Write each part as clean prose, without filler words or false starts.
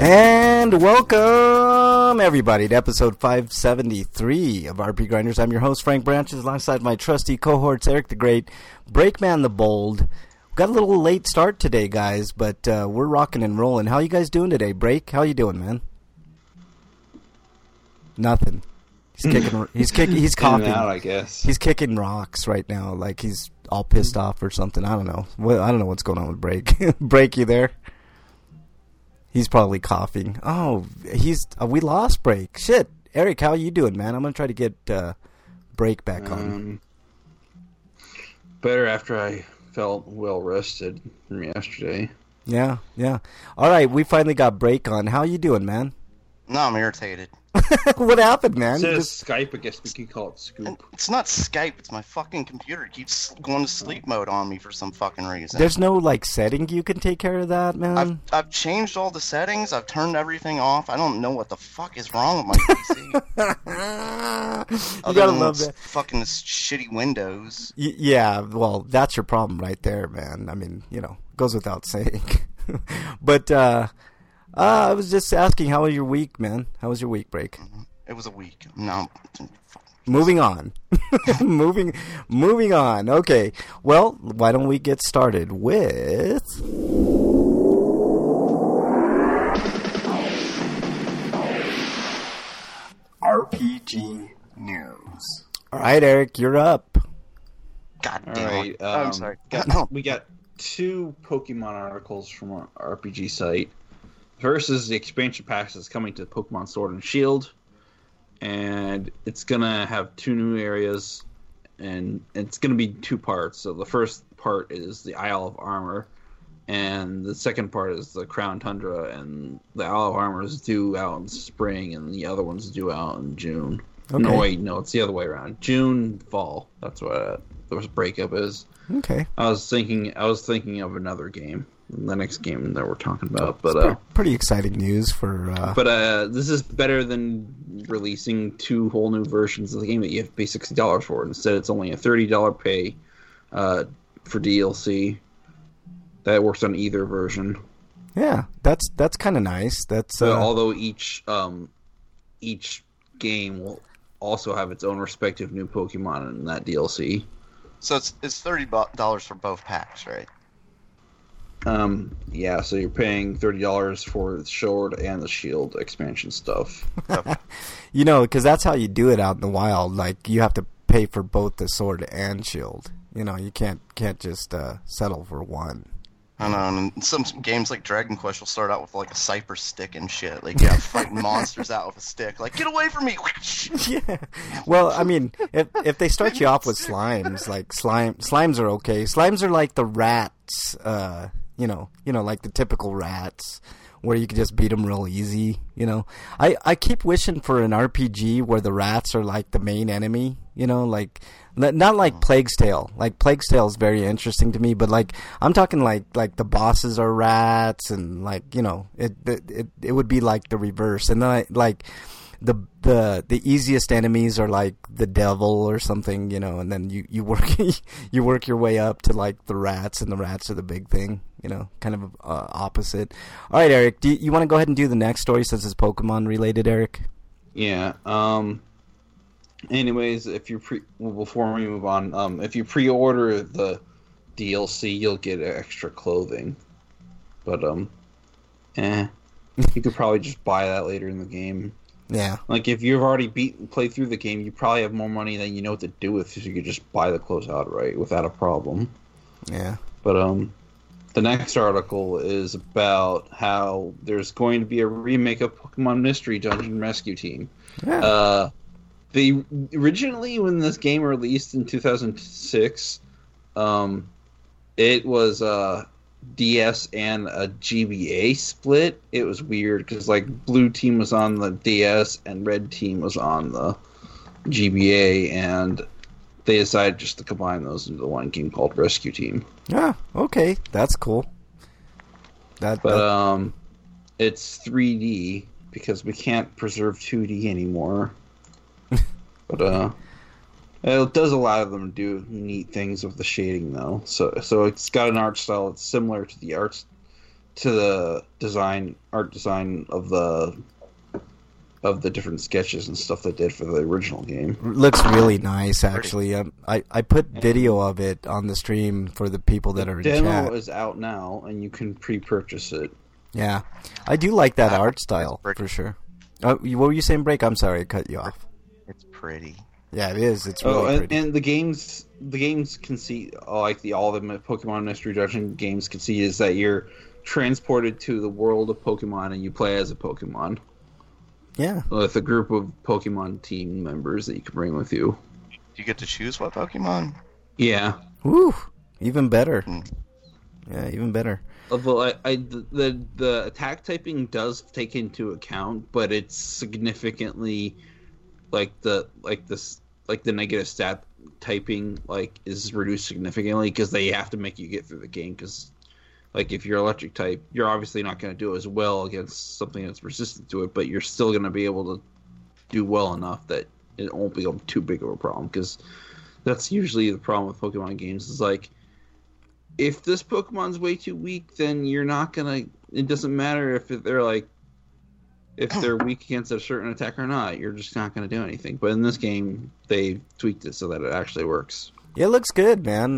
And welcome, everybody, to episode 573 of RP Grinders. I'm your host, Frank Branches, alongside my trusty cohorts, Eric the Great, Breakman the Bold. We got a little late start today, guys, but we're rocking and rolling. How you guys doing today, Break? How you doing, man? Nothing. He's coughing. Out, I guess. He's kicking rocks right now, like he's all pissed off or something. I don't know. I don't know what's going on with Break. Break, you there? He's probably coughing. Oh, we lost Break. Shit. Eric, how you doing, man? I'm going to try to get Break back on. Better after I felt well rested from yesterday. Yeah. All right, we finally got Break on. How you doing, man? No, I'm irritated. What happened, man? Instead of Skype, I guess we could call it Scoop. It's not Skype, it's my fucking computer. It keeps going to sleep mode on me for some fucking reason. There's no, setting you can take care of that, man? I've changed all the settings, I've turned everything off. I don't know what the fuck is wrong with my PC. You gotta love that. Fucking this shitty Windows. Yeah, well, that's your problem right there, man. I mean, goes without saying. But, I was just asking, how was your week, man? How was your week, Break? It was a week. No. Moving on. Moving on. Okay. Well, why don't we get started with RPG News. All right, Eric, you're up. God All damn right, it. I'm sorry. We got two Pokemon articles from our RPG site. First is the expansion pack that's coming to Pokemon Sword and Shield, and it's gonna have two new areas, and it's gonna be two parts. So the first part is the Isle of Armor, and the second part is the Crown Tundra. And the Isle of Armor is due out in spring, and the other one's due out in June. Okay. No, it's the other way around. June, fall. That's what the breakup is. Okay. I was thinking of another game. The next game that we're talking about, but pretty exciting news for. But this is better than releasing two whole new versions of the game that you have to pay $60 for. Instead, it's only a $30 pay for DLC. That works on either version. Yeah, that's kind of nice. That's although each game will also have its own respective new Pokemon in that DLC. So it's $30 for both packs, right? Yeah, so you're paying $30 for the Sword and the Shield expansion stuff. Because that's how you do it out in the wild. Like, you have to pay for both the Sword and Shield. You can't just settle for one. I know, and some games like Dragon Quest will start out with like a Cypress stick and shit. Like, fighting monsters out with a stick. Like, get away from me! Yeah. Well, I mean, if they start you off with slimes, like slimes are okay. Slimes are like the rats, like the typical rats, where you can just beat them real easy. I keep wishing for an RPG where the rats are like the main enemy. Not like Plague's Tale. Like, Plague's Tale is very interesting to me, but I'm talking like the bosses are rats, and it would be like the reverse, and then the easiest enemies are like the devil or something, and then you work your way up to like the rats, and the rats are the big thing, kind of opposite. All right, Eric, do you want to go ahead and do the next story since it's Pokemon related, Eric? Yeah. Anyways, before we move on, if you pre-order the DLC, you'll get extra clothing. But you could probably just buy that later in the game. Yeah. Like, if you've already played through the game, you probably have more money than you know what to do with, so you could just buy the clothes outright without a problem. Yeah. But the next article is about how there's going to be a remake of Pokemon Mystery Dungeon Rescue Team. Yeah. Originally, when this game released in 2006, it was DS and a GBA split. It was weird because blue team was on the DS and red team was on the GBA, and they decided just to combine those into one game called Rescue Team. Yeah, okay, that's cool. It's 3D because we can't preserve 2D anymore. But it does allow them to do neat things with the shading, though. So it's got an art style that's similar to the to the art design of the different sketches and stuff they did for the original game. Looks really nice, actually. I put video of it on the stream for the people that are in Demo chat. is out now, and you can pre-purchase it. Yeah, I do like that art style for sure. What were you saying, Break? I'm sorry, I cut you off. It's pretty. Yeah, it is. It's really pretty. And the games conceit, like all the Pokemon Mystery Dungeon games conceit, is that you're transported to the world of Pokemon and you play as a Pokemon. Yeah, With a group of Pokemon team members that you can bring with you. Do you get to choose what Pokemon? Yeah. woo, even better. Yeah, even better. Although the attack typing does take into account, but it's significantly the negative stat typing is reduced significantly because they have to make you get through the game. Because if you're electric type, you're obviously not going to do as well against something that's resistant to it, but you're still going to be able to do well enough that it won't become too big of a problem. Because that's usually the problem with Pokemon games is if this Pokemon's way too weak, then you're not gonna. It doesn't matter if they're weak against a certain attack or not. You're just not gonna do anything. But in this game, they tweaked it so that it actually works. Yeah, it looks good, man.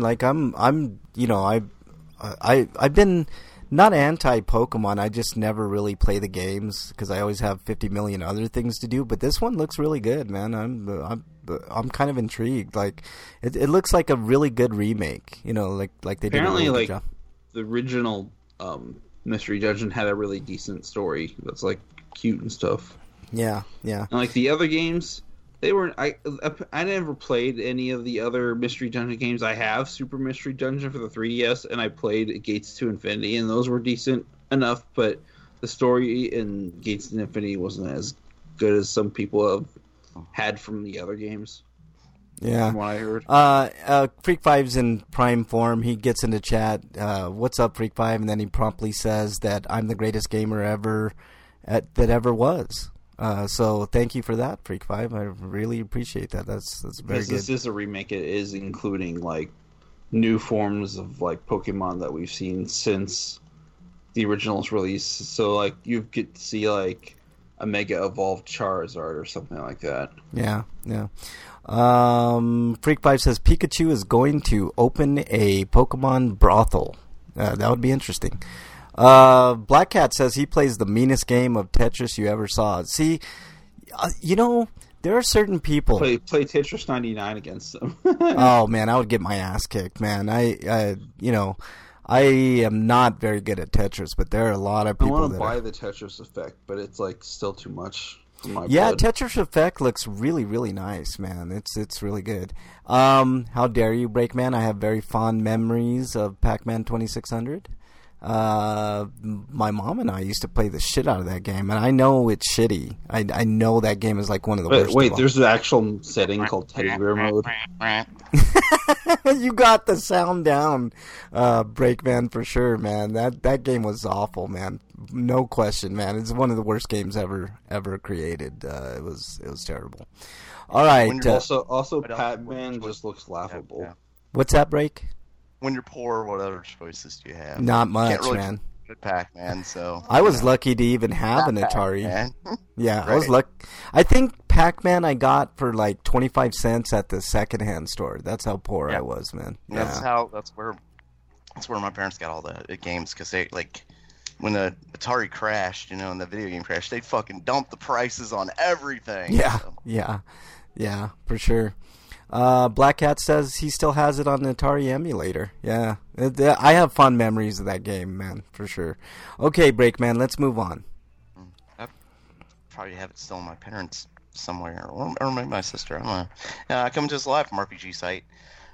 I've been not anti-Pokemon. I just never really play the games because I always have 50 million other things to do. But this one looks really good, man. I'm kind of intrigued. It looks like a really good remake. Like they Apparently, did a really good job. The original Mystery Dungeon had a really decent story that's cute and stuff. Yeah. And the other games, they weren't. I never played any of the other Mystery Dungeon games. I have Super Mystery Dungeon for the 3DS, and I played Gates to Infinity, and those were decent enough. But the story in Gates to Infinity wasn't as good as some people have had from the other games. Yeah. From what I heard. Freak Five's in prime form. He gets into chat. What's up, Freak Five? And then he promptly says that I'm the greatest gamer that ever was. So thank you for that, Freak Five. I really appreciate that. That's very good. This is a remake. It is including new forms of Pokemon that we've seen since the original's release. So you get to see a Mega Evolved Charizard or something like that. Yeah. Freak Five says Pikachu is going to open a Pokemon brothel. That would be interesting. Black Cat says he plays the meanest game of Tetris you ever saw. See, there are certain people. Play Tetris 99 against them. Oh man, I would get my ass kicked, man. I am not very good at Tetris, but there are a lot of people I want to buy the Tetris Effect, but it's still too much for my blood. Tetris Effect looks really, really nice, man. It's really good. How dare you, Breakman? I have very fond memories of Pac-Man 2600. My mom and I used to play the shit out of that game, and I know it's shitty. I know that game is one of the worst. Wait, there's an actual setting called Teddy Bear mode. You got the sound down, Breakman, for sure, man. That game was awful, man. No question, man. It's one of the worst games ever created. It was terrible. All right. Also, Pac-Man just looks laughable. Yeah. What's that, Break? When you're poor, what other choices do you have? Not much, Can't really man. Pac-Man, so I was lucky to even have an Atari. Pac-Man. Yeah, Right. I was lucky. I think Pac-Man I got for 25 cents at the secondhand store. That's how poor I was, man. That's where my parents got all the games, because they when the Atari crashed, and the video game crashed, they fucking dumped the prices on everything. Yeah, so. yeah, for sure. Black Cat says he still has it on the Atari emulator. Yeah, I have fond memories of that game, man, for sure. Okay, Breakman, let's move on. I probably have it still in my parents somewhere, or maybe my sister. I don't know. Coming to us live from RPG site.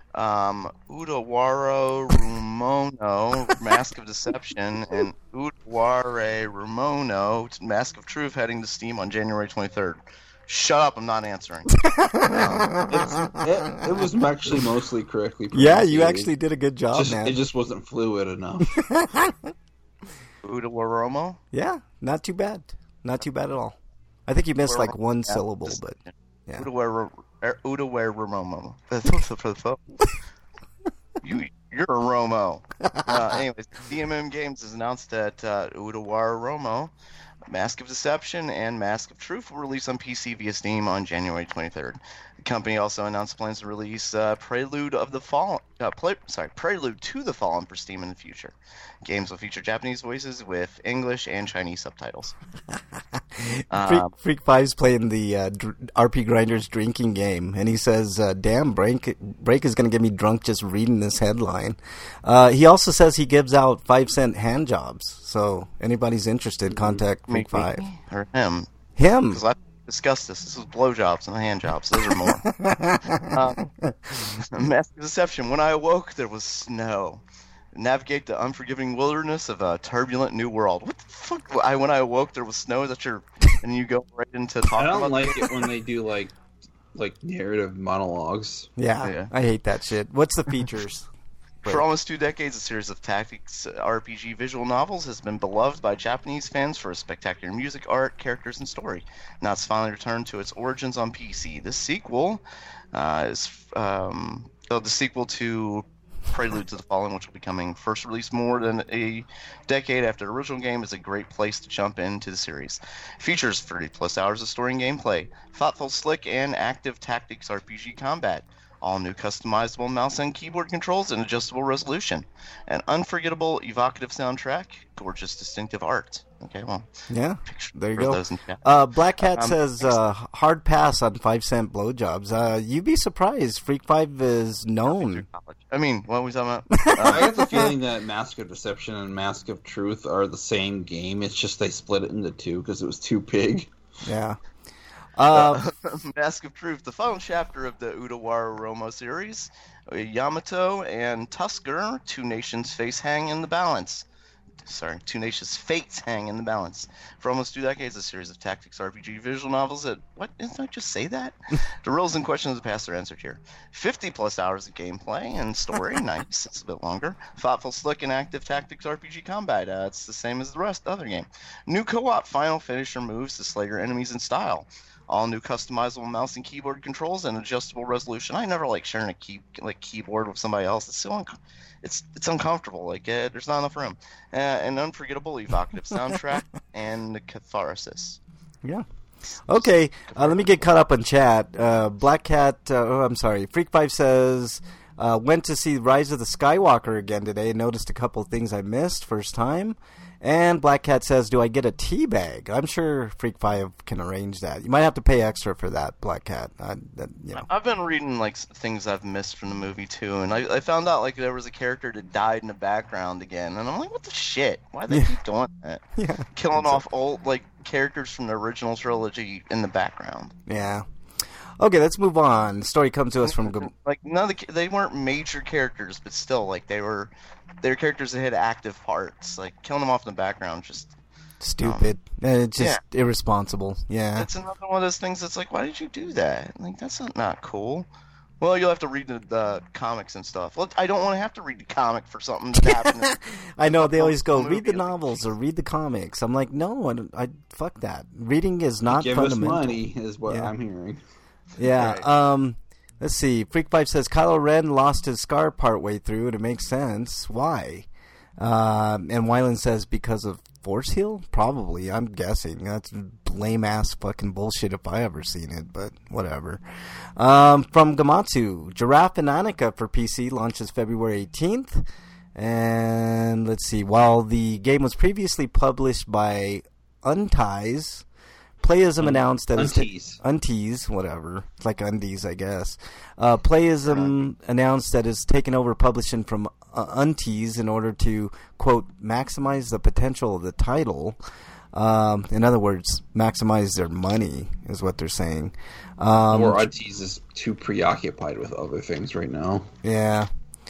Udawaro Rumono, Mask of Deception, and Udaware Rumono, Mask of Truth, heading to Steam on January 23rd. Shut up, I'm not answering. It was actually mostly correctly pronounced. Yeah, you actually did a good job, man. It just wasn't fluid enough. Udawaromo? Yeah, not too bad. Not too bad at all. I think you missed one syllable, but yeah. Udawaromo. You're You're a Romo. Anyways, DMM Games has announced that Udawara Romo, Mask of Deception, and Mask of Truth will release on PC via Steam on January 23rd. The company also announced plans to release Prelude to the Fallen for Steam in the future. Games will feature Japanese voices with English and Chinese subtitles. Freak 5's playing the RP Grinders drinking game, and he says, damn, Break is going to get me drunk just reading this headline. He also says he gives out 5-cent hand jobs, so anybody's interested, contact Freak 5. Or him. Him? Because I discussed this. This is blowjobs and hand jobs. Those are more. Mask of Deception. When I awoke, there was snow. Navigate the unforgiving wilderness of a turbulent new world. What the fuck? When I awoke, there was snow. And you go right into talking about. I don't like it when they do like narrative monologues. Yeah, I hate that shit. What's the features? For almost 2 decades, a series of tactics RPG visual novels has been beloved by Japanese fans for its spectacular music, art, characters, and story. Now it's finally returned to its origins on PC. The sequel is the sequel to Prelude to the Fallen, which will be coming first released more than a decade after the original game, is a great place to jump into the series. It features 30+ hours of story and gameplay, thoughtful, slick, and active tactics RPG combat, all new customizable mouse and keyboard controls and adjustable resolution, an unforgettable, evocative soundtrack, gorgeous, distinctive art. Okay, well, yeah, there you go. Black Cat says hard pass on 5-cent blowjobs. You'd be surprised. Freak 5 is known. I mean, what are we talking about? I have the feeling that Mask of Deception and Mask of Truth are the same game. It's just they split it into two because it was too big. Yeah. Mask of Truth, the final chapter of the Udawara Romo series. Yamato and Tusker, two nations' fates hang in the balance. For almost 2 decades, a series of tactics RPG visual novels that... What? Didn't I just say that? The riddles and questions of the past are answered here. 50+ hours of gameplay and story. Nice. It's a bit longer. Thoughtful, slick, and active tactics RPG combat. It's the same as the other game. New co-op final finisher moves to slay your enemies in style. All new customizable mouse and keyboard controls and adjustable resolution. I never like sharing a keyboard with somebody else. It's so it's uncomfortable. There's not enough room. An unforgettable, evocative soundtrack and catharsis. Yeah. Okay. Let me get caught up on chat. Black Cat. Freak 5 says went to see Rise of the Skywalker again today and noticed a couple of things I missed first time. And Black Cat says, do I get a tea bag? I'm sure Freak 5 can arrange that. You might have to pay extra for that, Black Cat. I've been reading things I've missed from the movie too, and I found out there was a character that died in the background again, and I'm like, what the shit? Why do they keep doing that? Yeah. Killing off old characters from the original trilogy in the background. Yeah. Okay, let's move on. The story comes to us from... they weren't major characters, but still, they were characters that had active parts. Killing them off in the background, just... Stupid. It's just irresponsible. Yeah. It's another one of those things that's why did you do that? That's not cool. Well, you'll have to read the comics and stuff. Look, I don't want to have to read the comic for something to happen. I know, they always go, read the novels or read the comics. I'm like, no, I fuck that. Reading is not fundamental. Give us money is what I'm hearing. Yeah. Right. Let's see. Freak 5 says Kylo Ren lost his scar partway through, and it makes sense. Why? And Wyland says because of Force Heal? Probably. I'm guessing. That's lame-ass fucking bullshit if I ever seen it, but whatever. From Gamatsu, Giraffe and Annika for PC launches February 18th. And let's see. While the game was previously published by Unties... Playism announced that Untease, whatever. It's like Undies, I guess. Playism announced that it's taken over publishing from Untease in order to, quote, maximize the potential of the title. In other words, maximize their money is what they're saying. Or Untease is too preoccupied with other things right now. Yeah.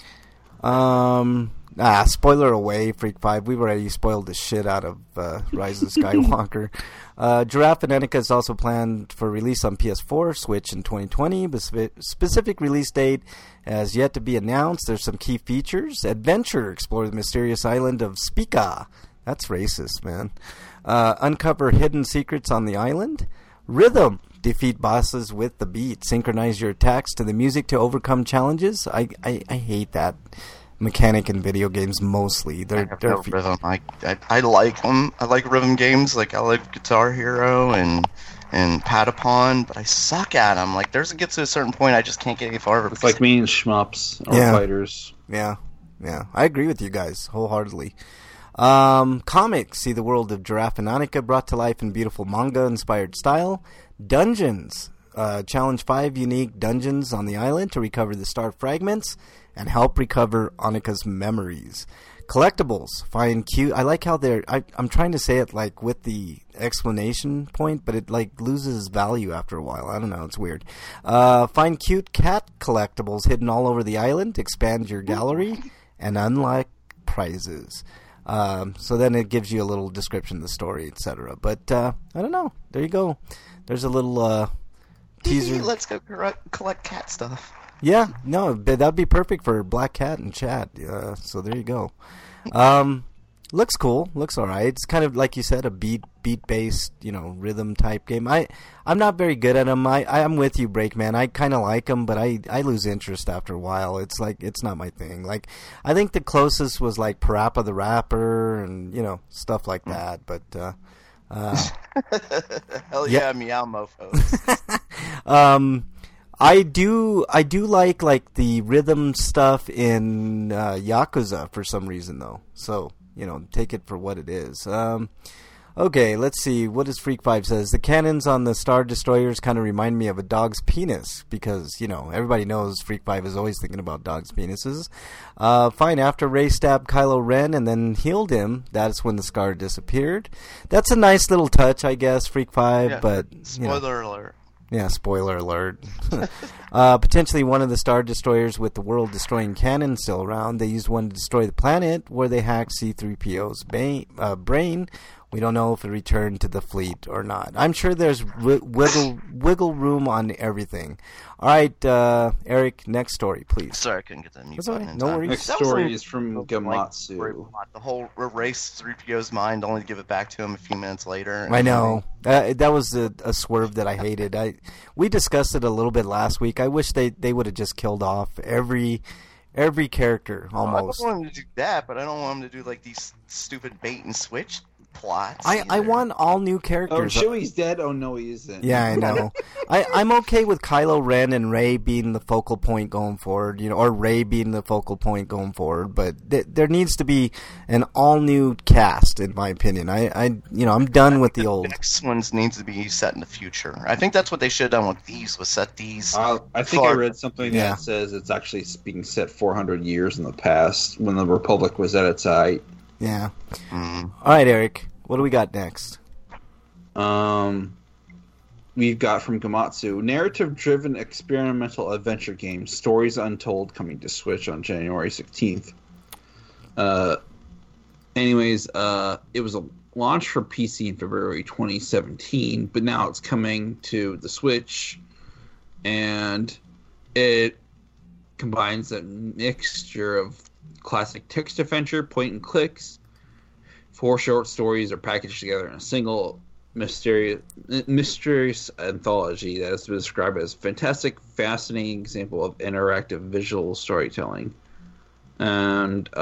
Spoiler away, Freak 5. We've already spoiled the shit out of Rise of the Skywalker. Giraffe and Annika is also planned for release on PS4, Switch in 2020. The specific release date has yet to be announced. There's some key features. Adventure, explore the mysterious island of Spica. That's racist, man. Uncover hidden secrets on the island. Rhythm, defeat bosses with the beat. Synchronize your attacks to the music to overcome challenges. I hate that. mechanic in video games mostly. I have no rhythm. I like them. I like rhythm games. Like I like Guitar Hero and Patapon, but I suck at them. Like it gets to a certain point, I just can't get any farther. It's like me and shmups or fighters. Yeah. I agree with you guys wholeheartedly. Comics see the world of Giraffe and Annika brought to life in beautiful manga-inspired style. Dungeons challenge 5 unique dungeons on the island to recover the star fragments and help recover Annika's memories. Collectibles find cute. I like how I'm trying to say it like with the explanation point, but it like loses value after a while. I don't know. It's weird. Find cute cat collectibles hidden all over the island. Expand your gallery and unlock prizes. So then it gives you a little description of the story, etc. But I don't know. There you go. There's a little teaser. Let's go collect cat stuff. Yeah, no, that'd be perfect for Black Cat and Chad. So there you go. Looks cool. Looks all right. It's kind of like you said, a beat based, rhythm type game. I'm not very good at them. I'm with you, Breakman. I kind of like them, but I lose interest after a while. It's like it's not my thing. Like I think the closest was like Parappa the Rapper and stuff like that. But hell yeah, meow mofos. I do like the rhythm stuff in Yakuza for some reason though. So, take it for what it is. Okay, let's see. What does Freak 5 says? The cannons on the Star Destroyers kind of remind me of a dog's penis because, everybody knows Freak 5 is always thinking about dogs' penises. Fine, after Rey stabbed Kylo Ren and then healed him, that's when the scar disappeared. That's a nice little touch, I guess, Freak 5, but... Spoiler alert. Yeah, spoiler alert. Potentially one of the Star Destroyers with the world-destroying cannon still around. They used one to destroy the planet where they hacked C-3PO's brain. We don't know if it returned to the fleet or not. I'm sure there's wiggle room on everything. All right, Eric, next story, please. Sorry, I couldn't get that mute That's button all right. in No time. worries. Next story is from Gamatsu. The whole erase 3PO's mind only to give it back to him a few minutes later. I know. That was a swerve that I hated. We discussed it a little bit last week. I wish they would have just killed off every character almost. I don't want him to do that, but I don't want him to do like these stupid bait and switch plots. I want all new characters. Oh, Chewie's dead? Oh, no, he isn't. Yeah, I know. I'm okay with Kylo Ren and Rey being the focal point going forward, or Rey being the focal point going forward, but there needs to be an all-new cast, in my opinion. I'm done with the old. The next ones needs to be set in the future. I think that's what they should have done with these, was set these... I think I read something that says it's actually being set 400 years in the past, when the Republic was at its height. Yeah. All right, Eric. What do we got next? We've got from Gamatsu, narrative-driven experimental adventure game, Stories Untold, coming to Switch on January 16th. It was a launch for PC in February 2017, but now it's coming to the Switch, and it combines a mixture of classic text adventure, point and clicks. 4 short stories are packaged together in a single mysterious anthology that has been described as fantastic, fascinating example of interactive visual storytelling. And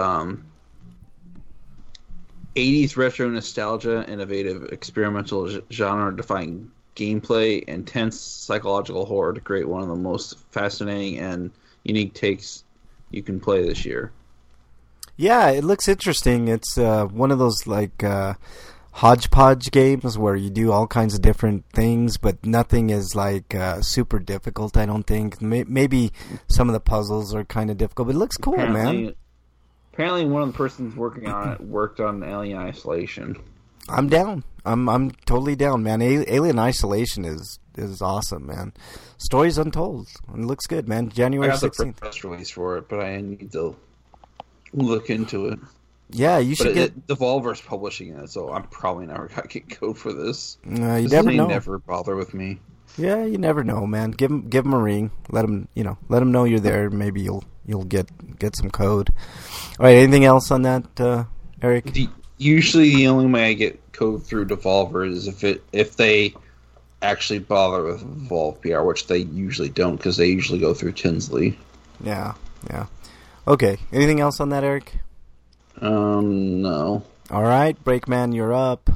80s retro nostalgia, innovative experimental genre-defying gameplay, intense psychological horror to create one of the most fascinating and unique takes you can play this year. Yeah, it looks interesting. It's one of those like hodgepodge games where you do all kinds of different things, but nothing is like super difficult, I don't think. Maybe some of the puzzles are kind of difficult, but it looks cool, man. Apparently one of the persons working on it worked on Alien Isolation. I'm down. I'm totally down, man. Alien Isolation is awesome, man. Stories Untold. It looks good, man. January 16th. I got the press release for it, but I need to look into it. Yeah, you should get... Devolver's publishing it, so I'm probably never going to get code for this. You never know. They never bother with me. Yeah, you never know, man. Give them a ring. Let them know you're there. Maybe you'll get some code. All right, anything else on that, Eric? Usually the only way I get code through Devolver is if they actually bother with Evolve PR, which they usually don't, because they usually go through Tinsley. Yeah. Okay. Anything else on that, Eric? No. All right, Breakman, you're up.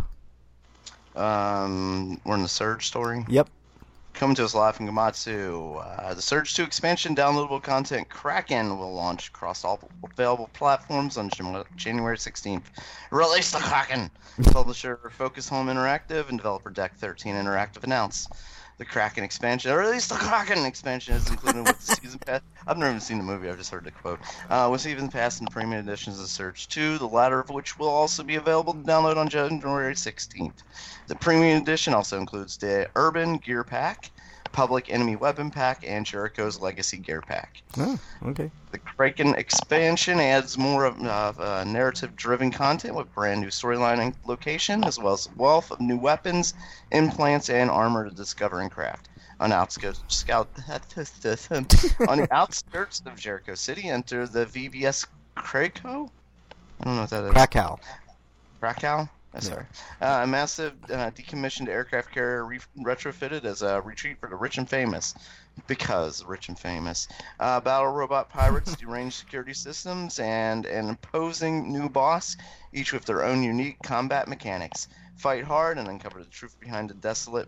We're in the Surge story. Yep. Coming to us live from Gamatsu. The Surge 2 expansion downloadable content Kraken will launch across all available platforms on January 16th. Release the Kraken! Publisher Focus Home Interactive and developer Deck 13 Interactive announced. The Kraken expansion, or at least the Kraken expansion, is included with the season pass. I've never even seen the movie, I've just heard the quote. With season pass and premium editions of Surge 2, the latter of which will also be available to download on January 16th. The premium edition also includes the Urban Gear Pack, Public Enemy Weapon Pack, and Jericho's Legacy Gear Pack. Oh, okay. The Kraken expansion adds more of narrative-driven content with brand new storyline and location, as well as a wealth of new weapons, implants, and armor to discover and craft. On the outskirts of Jericho City, enter the VBS Krakow? I don't know what that is. Krakow. Krakow? Sorry. A massive decommissioned aircraft carrier retrofitted as a retreat for the rich and famous. Because rich and famous. Battle robot pirates, deranged security systems, and an imposing new boss, each with their own unique combat mechanics. Fight hard and uncover the truth behind the desolate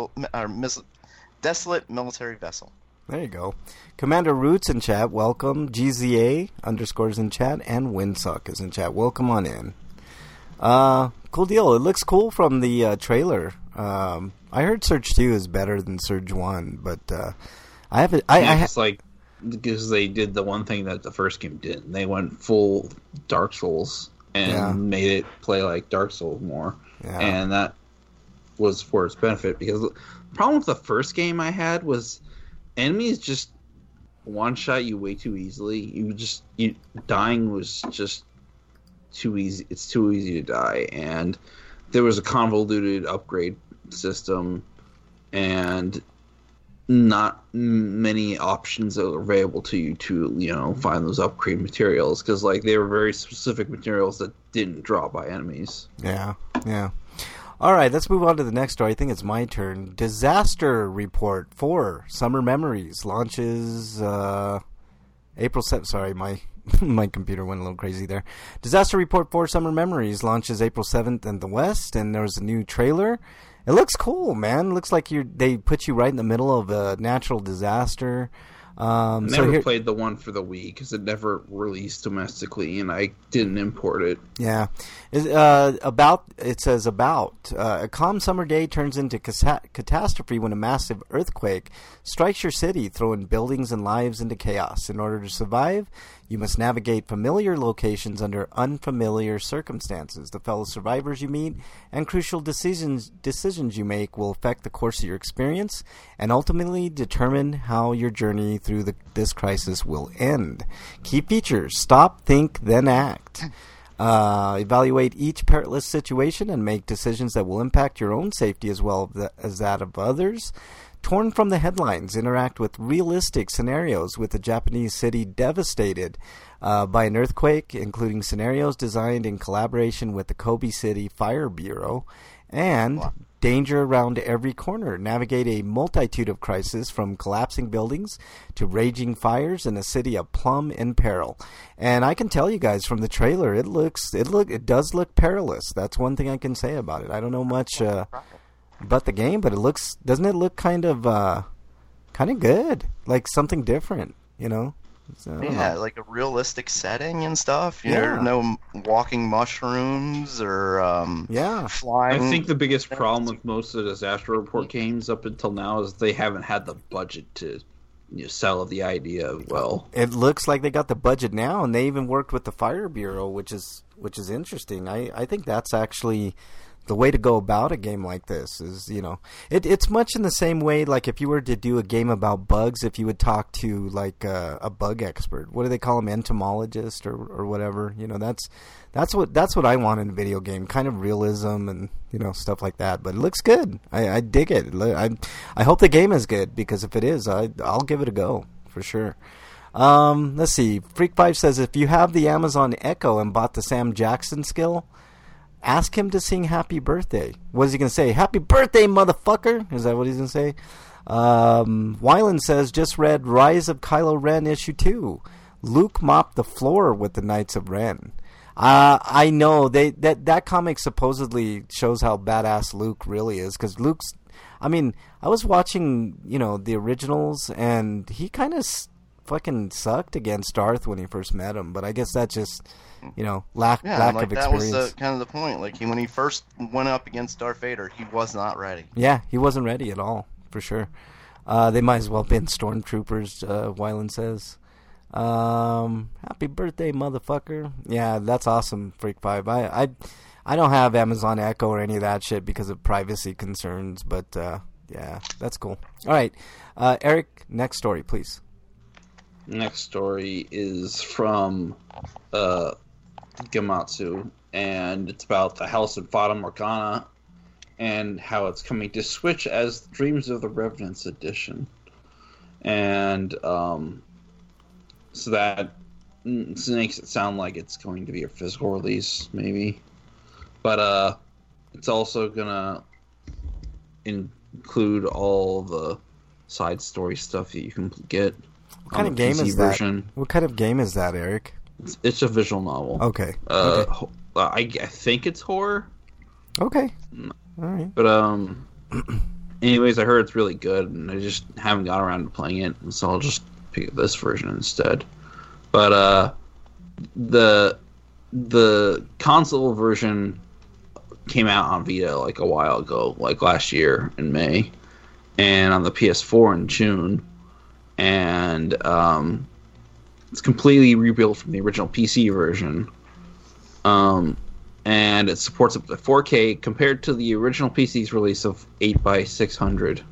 military vessel. There you go. Commander Roots in chat, welcome. GZA _ in chat, and Windsuck is in chat. Welcome on in. Cool deal. It looks cool from the trailer. I heard Surge 2 is better than Surge 1, but I haven't. It's like because they did the one thing that the first game didn't. They went full Dark Souls and made it play like Dark Souls more, and that was for its benefit. Because the problem with the first game I had was enemies just one shot you way too easily. Dying was just too easy. It's too easy to die, and there was a convoluted upgrade system and not many options that were available to you to find those upgrade materials, because like they were very specific materials that didn't drop by enemies. Yeah. All right, let's move on to the next story. I think it's my turn. Disaster Report 4 Summer Memories launches April 7th. Sorry, my computer went a little crazy there. Disaster Report 4 Summer Memories launches April 7th in the West, and there's a new trailer. It looks cool, man. It looks like they put you right in the middle of a natural disaster. Never played the one for the Wii because it never released domestically, and I didn't import it. Yeah. A calm summer day turns into catastrophe when a massive earthquake strikes your city, throwing buildings and lives into chaos. In order to survive, you must navigate familiar locations under unfamiliar circumstances. The fellow survivors you meet and crucial decisions you make will affect the course of your experience and ultimately determine how your journey through this crisis will end. Key features: stop, think, then act. Evaluate each perilous situation and make decisions that will impact your own safety as well as that of others. Torn from the headlines, interact with realistic scenarios with the Japanese city devastated by an earthquake, including scenarios designed in collaboration with the Kobe City Fire Bureau, and danger around every corner. Navigate a multitude of crises, from collapsing buildings to raging fires in a city of plumb in peril. And I can tell you guys from the trailer, it does look perilous. That's one thing I can say about it. I don't know much about the game, but doesn't it look kind of good, like something different, So, like a realistic setting and stuff. No walking mushrooms or flying. I think the biggest problem with most of the Disaster Report games up until now is they haven't had the budget to sell the idea well. It looks like they got the budget now, and they even worked with the Fire Bureau, which is interesting. I think that's actually the way to go about a game like this. Is it's much in the same way, like if you were to do a game about bugs, if you would talk to like a bug expert, what do they call them, entomologist or whatever, that's what I want in a video game, kind of realism and stuff like that. But it looks good. I dig it. I hope the game is good, because if it is, I'll give it a go for sure. Let's see. Freak5 says, if you have the Amazon Echo and bought the Sam Jackson skill, ask him to sing Happy Birthday. What is he going to say? Happy birthday, motherfucker! Is that what he's going to say? Wyland says, just read Rise of Kylo Ren issue 2. Luke mopped the floor with the Knights of Ren. I know that comic supposedly shows how badass Luke really is, because Luke's. I mean, I was watching, the originals, and he kind of fucking sucked against Darth when he first met him. But I guess that's just, lack of experience. That was kind of the point. Like when he first went up against Darth Vader, he was not ready. Yeah, he wasn't ready at all, for sure. They might as well have been stormtroopers. Wyland says. Happy birthday, motherfucker! Yeah, that's awesome, Freak 5. I don't have Amazon Echo or any of that shit because of privacy concerns, but yeah, that's cool. All right, Eric, next story, please. Next story is from Gematsu, and it's about the House of Fata Morgana and how it's coming to Switch as Dreams of the Revenants edition. And so that makes it sound like it's going to be a physical release, maybe. But it's also gonna include all the side story stuff that you can get. What kind of game is that? What kind of game is that, Eric? It's a visual novel. Okay. I think it's horror. Okay. All right. But anyways, I heard it's really good, and I just haven't got around to playing it, so I'll just pick up this version instead. But the console version came out on Vita like a while ago, like last year in May, and on the PS4 in June, and it's completely rebuilt from the original PC version, and it supports up to 4K compared to the original PC's release of 800 by 600.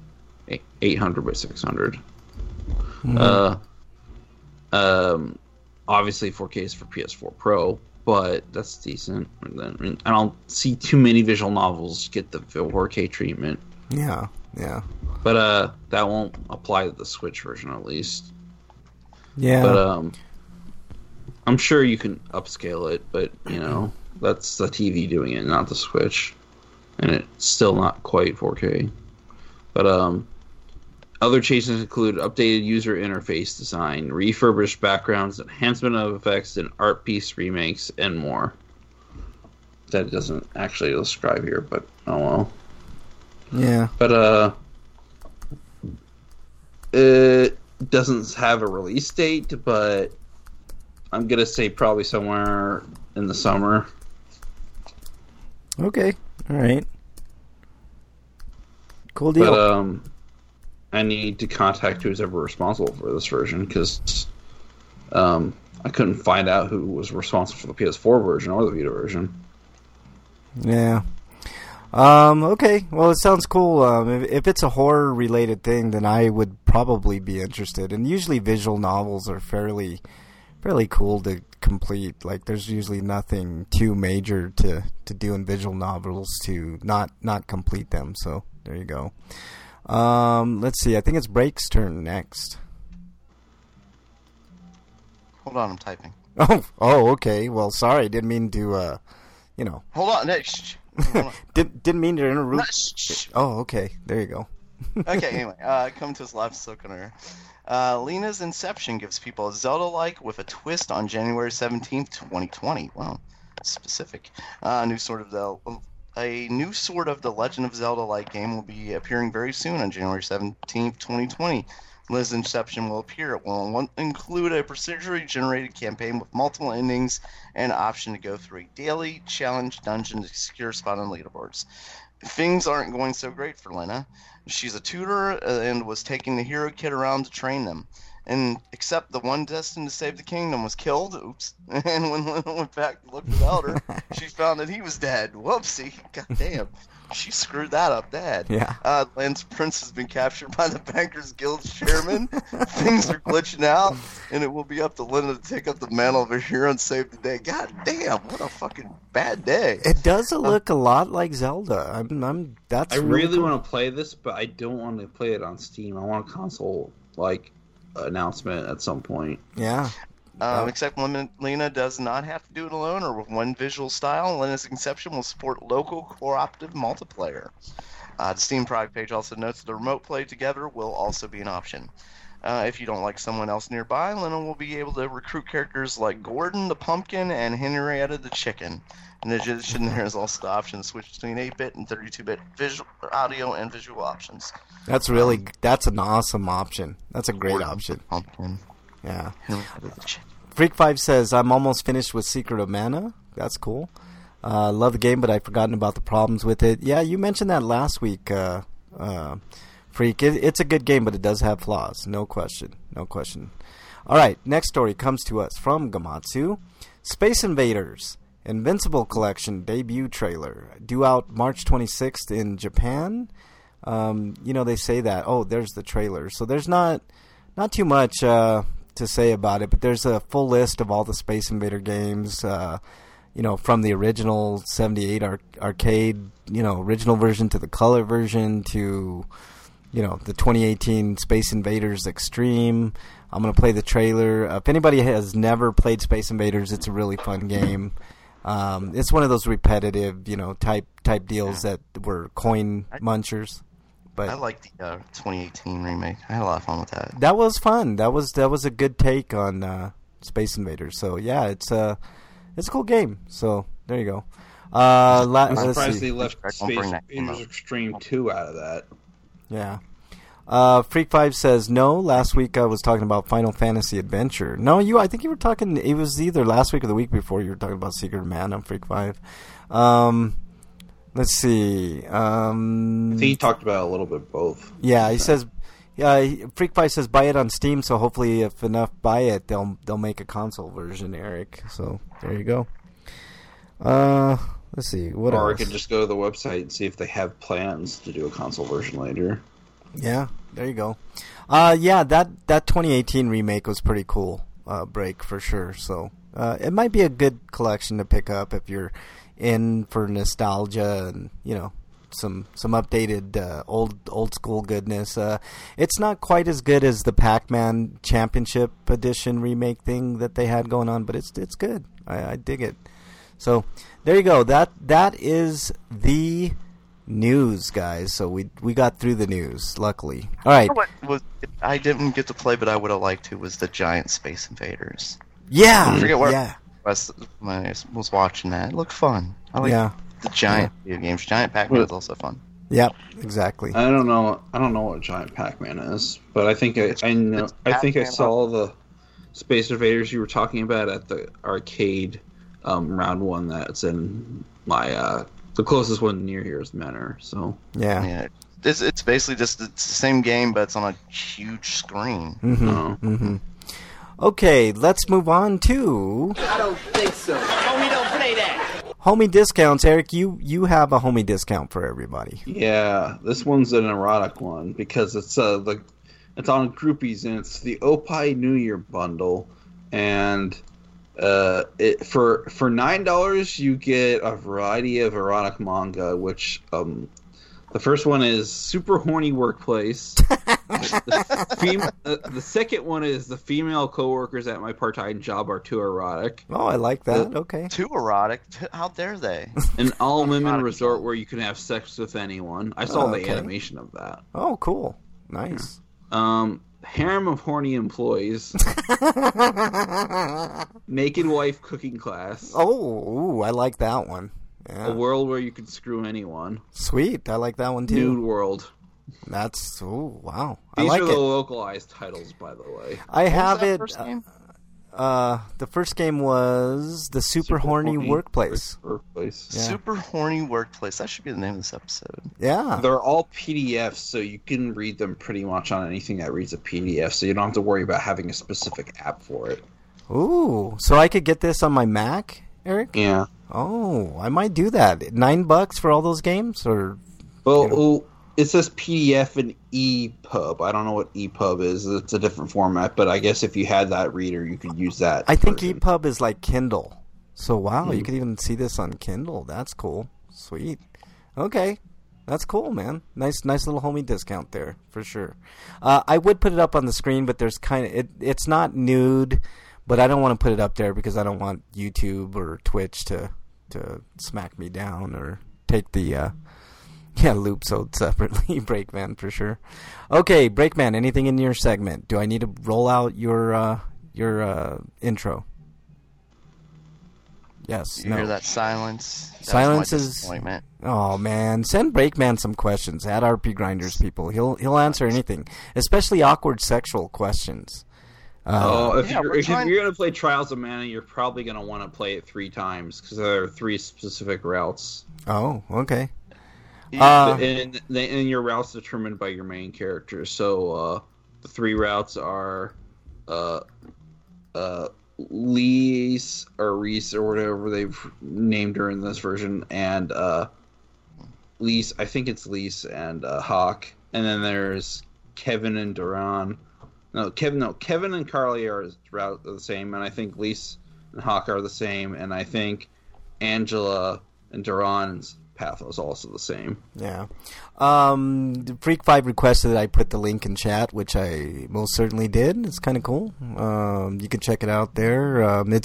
Obviously 4K is for PS4 Pro, but that's decent. I don't see too many visual novels get the 4K treatment. Yeah. But that won't apply to the Switch version, at least. Yeah. But I'm sure you can upscale it, but that's the TV doing it, not the Switch, and it's still not quite 4K. But other changes include updated user interface design, refurbished backgrounds, enhancement of effects, and art piece remakes, and more. That doesn't actually describe here, but oh well. Yeah. But it doesn't have a release date, but I'm gonna say probably somewhere in the summer. Okay. All right. Cool deal. But I need to contact who's ever responsible for this version, because I couldn't find out who was responsible for the PS4 version or the Vita version. Yeah. Okay. Well, it sounds cool. If it's a horror-related thing, then I would probably be interested. And usually visual novels are fairly cool to complete. Like, there's usually nothing too major to do in visual novels to not complete them. So there you go. Let's see. I think it's Break's turn next. Hold on, I'm typing. Oh, okay. Well, sorry. Didn't mean to, Hold on. No, shh. Hold on. Didn't mean to interrupt. No, shh. Oh, okay. There you go. Okay, anyway, come to us live Silkener. Lena's Inception gives people a Zelda-like with a twist on January 17th, 2020. Wow, specific. A new sort of The Legend of Zelda-like game will be appearing very soon on January 17th, 2020. Lena's Inception will appear. It will include a procedurally generated campaign with multiple endings and option to go through a daily challenge dungeon to secure spot on leaderboards. Things aren't going so great for Lena. She's a tutor and was taking the hero kid around to train them. And except the one destined to save the kingdom was killed. Oops. And when Lena went back to look for the elder, she found that he was dead. Whoopsie. God damn. She screwed that up bad. Yeah. Lance Prince has been captured by the Bankers Guild chairman. Things are glitching out, and it will be up to Lena to take up the mantle of a hero and save the day. God damn, what a fucking bad day. It does look a lot like Zelda. I really cool. want to play this, but I don't want to play it on Steam. I want a console announcement at some point. Yeah. Except Lena does not have to do it alone or with one visual style. Lena's Inception will support local cooperative multiplayer. The Steam product page also notes that the remote play together will also be an option. If you don't like someone else nearby, Lena will be able to recruit characters like Gordon the Pumpkin and Henrietta the Chicken. In addition, there's also the option to switch between 8-bit and 32-bit audio and visual options. That's an awesome option. That's a great option. Pumpkin. Yeah. Henrietta the Chicken. Freak5 says, I'm almost finished with Secret of Mana. That's cool. Love the game, but I've forgotten about the problems with it. Yeah, you mentioned that last week, Freak. It's a good game, but it does have flaws. No question. No question. All right, next story comes to us from Gamatsu. Space Invaders Invincible Collection debut trailer due out March 26th in Japan. They say that. Oh, there's the trailer. So there's not too much to say about it, but there's a full list of all the Space Invader games, from the original 78 arcade, original version to the color version to, the 2018 Space Invaders Extreme. I'm going to play the trailer. If anybody has never played Space Invaders, it's a really fun game. It's one of those repetitive, type deals that were coin munchers. But I like the 2018 remake. I had a lot of fun with that. That was fun. That was a good take on Space Invaders. So yeah, it's a cool game. So there you go. I'm surprised they left Space Invaders Extreme 2 out of that. Yeah. Freak5 says, no, last week I was talking about Final Fantasy Adventure. No, I think you were talking, it was either last week or the week before you were talking about Secret of Mana, Freak5. Let's see. I think he talked about a little bit both. Yeah, he says, Freak5 says, buy it on Steam, so hopefully if enough buy it, they'll make a console version, Eric. So, there you go. Let's see, what else? Or I could just go to the website and see if they have plans to do a console version later. Yeah, there you go. That 2018 remake was pretty cool, Break, for sure. So it might be a good collection to pick up if you're in for nostalgia and, some updated old school goodness. It's not quite as good as the Pac-Man Championship Edition remake thing that they had going on, but it's good. I dig it. So there you go. That is the news, guys. So we got through the news, luckily. All right. What I didn't get to play, but I would have liked to, was the Giant Space Invaders. Yeah. I forget where I was watching that. It looked fun. I like the giant video games. Giant Pac-Man is also fun. Yep, exactly. I don't know what Giant Pac-Man is, but I think I saw the Space Invaders you were talking about at the arcade round one that's in my the closest one near here is Manor. So yeah. It's basically just the same game, but it's on a huge screen. Mm-hmm. Mm-hmm. Okay, let's move on to... I don't think so. Homie, don't play that. Homie discounts. Eric, you have a homie discount for everybody. Yeah, this one's an erotic one because it's on Groupies and it's the Opie New Year bundle, and for $9 you get a variety of erotic manga, which the first one is Super Horny Workplace. The second one is the female coworkers at my part-time job are too erotic. Oh, I like that. Okay. Too erotic? How dare they? An all-women resort where you can have sex with anyone. I saw the animation of that. Oh, cool. Nice. Harem of Horny Employees. Naked Wife Cooking Class. Oh, I like that one. Yeah. A world where you can screw anyone. Sweet. I like that one, too. Nude World. That's, wow. These I like are it. the localized titles, by the way. I have it. First game? The first game was the Super Horny Workplace. Yeah. Super Horny Workplace. That should be the name of this episode. Yeah. They're all PDFs, so you can read them pretty much on anything that reads a PDF, so you don't have to worry about having a specific app for it. Ooh, so I could get this on my Mac, Eric? Yeah. Oh, I might do that. $9 for all those games, or? Well, it says PDF and EPUB. I don't know what EPUB is. It's a different format, but I guess if you had that reader, you could use that. I think EPUB is like Kindle. So wow, you could even see this on Kindle. That's cool. Sweet. Okay. That's cool, man. Nice little homie discount there, for sure. I would put it up on the screen, but there's it's not nude, but I don't want to put it up there because I don't want YouTube or Twitch to smack me down or take the Yeah, Loop sold separately. Breakman for sure. Okay, Breakman. Anything in your segment? Do I need to roll out your intro? Yes. You no. hear that silence? Silence That's my is. disappointment. Oh man, send Breakman some questions at RP Grinders people. He'll answer anything, especially awkward sexual questions. If Yeah, you're trying- going to play Trials of Mana, you're probably going to want to play it 3 times because there are 3 specific routes. Oh, okay. And your routes determined by your main character. So the 3 routes are Lise or Reese or whatever they've named her in this version, and Lise. I think it's Lise and Hawk. And then there's Kevin and Duran. Kevin and Carly are the same, and I think Lise and Hawk are the same, and I think Angela and Duran's path was also the same. Yeah. The Freak 5 requested that I put the link in chat, which I most certainly did. It's kind of cool. You can check it out there. It's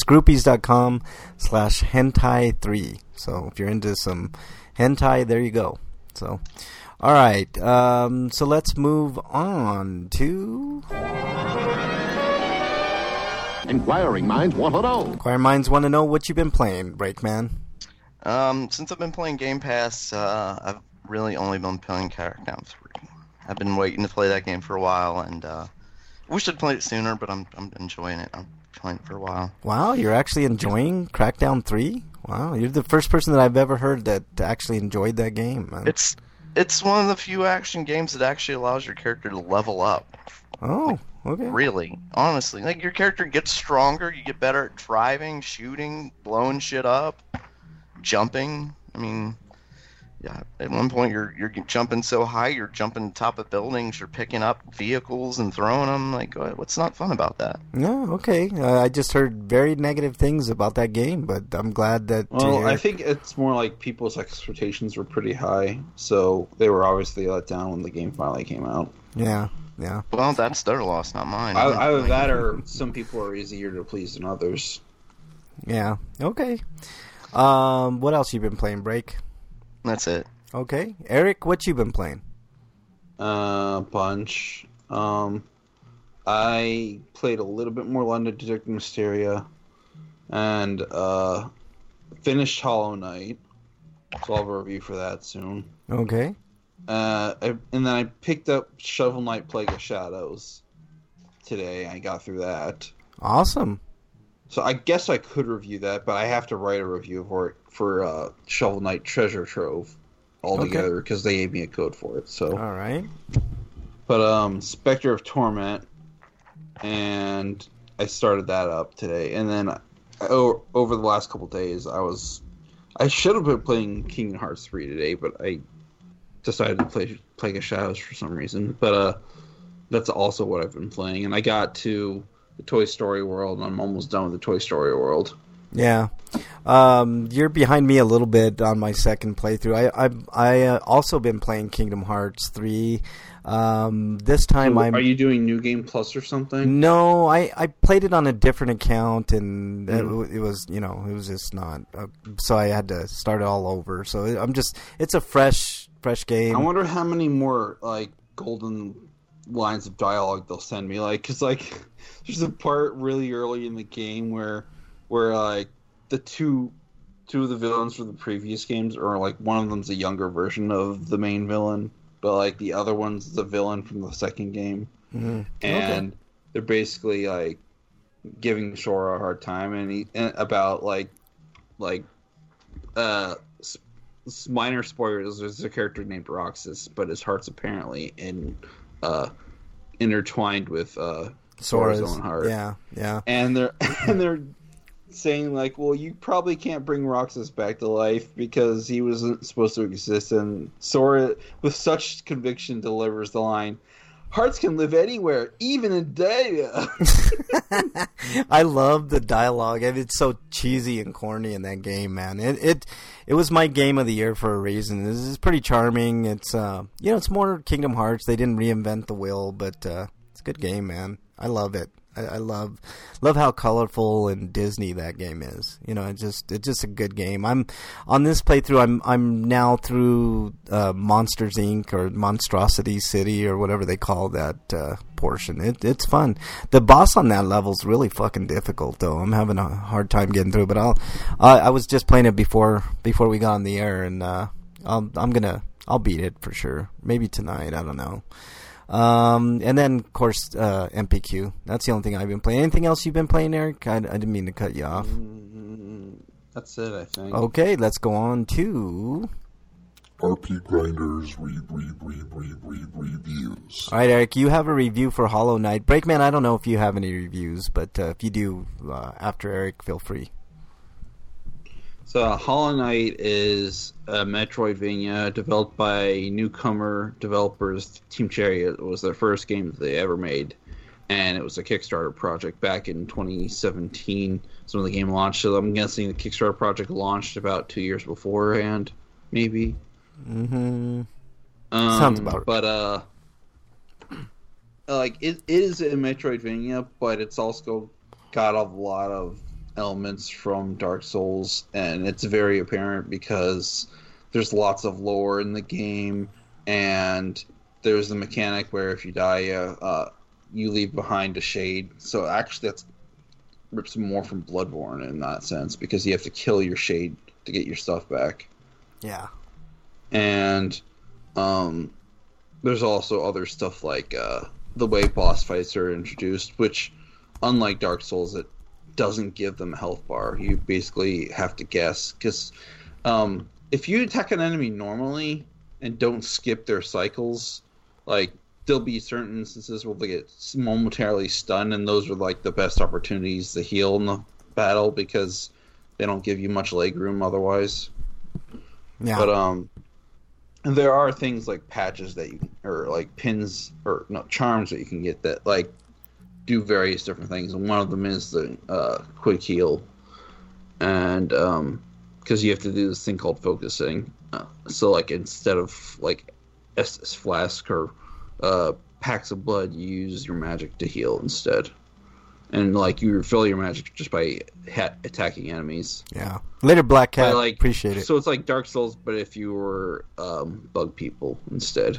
groupies.com/hentai3. So if you're into some hentai, there you go. So, all right. So let's move on to... Inquiring minds want to know. Inquiring minds want to know what you've been playing, Breakman. Since I've been playing Game Pass, I've really only been playing Crackdown 3. I've been waiting to play that game for a while, and wish I'd played it sooner, but I'm enjoying it. I'm playing it for a while. Wow, you're actually enjoying Crackdown 3? Wow, you're the first person that I've ever heard that actually enjoyed that game, man. It's one of the few action games that actually allows your character to level up. Oh, okay. Really, honestly, like your character gets stronger, you get better at driving, shooting, blowing shit up, jumping. I mean, yeah. At one point, you're jumping so high, you're jumping top of buildings, you're picking up vehicles and throwing them. Like, what's not fun about that? No, okay. I just heard very negative things about that game, but I'm glad that. Well, I think it's more like people's expectations were pretty high, so they were obviously let down when the game finally came out. Yeah, yeah. Well, that's their loss, not mine. Either that, or some people are easier to please than others. Yeah. Okay. What else you been playing, Break? That's it. Okay, Eric, what you been playing? Bunch. I played a little bit more London Detective Mysteria, and finished Hollow Knight. So I'll have a review for that soon. Okay. And then I picked up Shovel Knight: Plague of Shadows today. I got through that. Awesome. So I guess I could review that, but I have to write a review for Shovel Knight Treasure Trove altogether because they gave me a code for it. So all right. But Spectre of Torment, and I started that up today. And then over the last couple days, I should have been playing Kingdom Hearts 3 today, but I decided to play Plague of Shadows for some reason. But that's also what I've been playing. And I got to the Toy Story World, and I'm almost done with the Toy Story World. Yeah. You're behind me a little bit on my second playthrough. I also been playing Kingdom Hearts 3. This time Are you doing New Game Plus or something? No, I played it on a different account, and it was just not. So I had to start it all over. So it's a fresh game. I wonder how many more like golden lines of dialogue they'll send me. Because there's a part really early in the game where like the two of the villains from the previous games, or like one of them's a younger version of the main villain, but like the other one's the villain from the second game. Mm-hmm. And they're basically like giving Sora a hard time, and about minor spoilers. There's a character named Roxas, but his heart's apparently intertwined with Sora's own heart. Yeah. And they're saying like, well, you probably can't bring Roxas back to life because he wasn't supposed to exist. And Sora, with such conviction, delivers the line, "Hearts can live anywhere, even in Daya." I love the dialogue. It's so cheesy and corny in that game, man. It was my game of the year for a reason. This is pretty charming. It's it's more Kingdom Hearts. They didn't reinvent the wheel, but it's a good game, man. I love it. I love how colorful and Disney that game is. You know, it's just a good game. I'm on this playthrough. I'm now through Monsters Inc. or Monstrosity City or whatever they call that portion. It's fun. The boss on that level's really fucking difficult though. I'm having a hard time getting through. But I was just playing it before we got on the air, and I'll beat it for sure. Maybe tonight. I don't know. And then of course MPQ. That's the only thing I've been playing. Anything else you've been playing, Eric? I didn't mean to cut you off. That's it, I think. Okay, let's go on to RP Grinders reviews. All right, Eric, you have a review for Hollow Knight. Breakman, I don't know if you have any reviews, but if you do, after Eric, feel free. So Hollow Knight is a Metroidvania developed by newcomer developers Team Cherry. It was their first game that they ever made, and it was a Kickstarter project back in 2017. So when the game launched, so I'm guessing the Kickstarter project launched about 2 years beforehand, maybe. Mm-hmm. Sounds about right. But like it is a Metroidvania, but it's also got a lot of elements from Dark Souls, and it's very apparent because there's lots of lore in the game, and there's the mechanic where if you die, you leave behind a shade. So actually, that's rips more from Bloodborne in that sense, because you have to kill your shade to get your stuff back. Yeah. And there's also other stuff like the way boss fights are introduced, which, unlike Dark Souls, it doesn't give them a health bar. You basically have to guess, because if you attack an enemy normally and don't skip their cycles, like there'll be certain instances where they get momentarily stunned, and those are like the best opportunities to heal in the battle because they don't give you much leg room otherwise. Yeah. But there are things like patches that you, or like pins, or no, charms that you can get that like do various different things, and one of them is the quick heal, and because you have to do this thing called focusing. So like instead of like Estus Flask or packs of blood, you use your magic to heal instead, and like you refill your magic just by attacking enemies. Yeah. Later, Black Cat. Like, appreciate it. So it's like Dark Souls, but if you were bug people instead.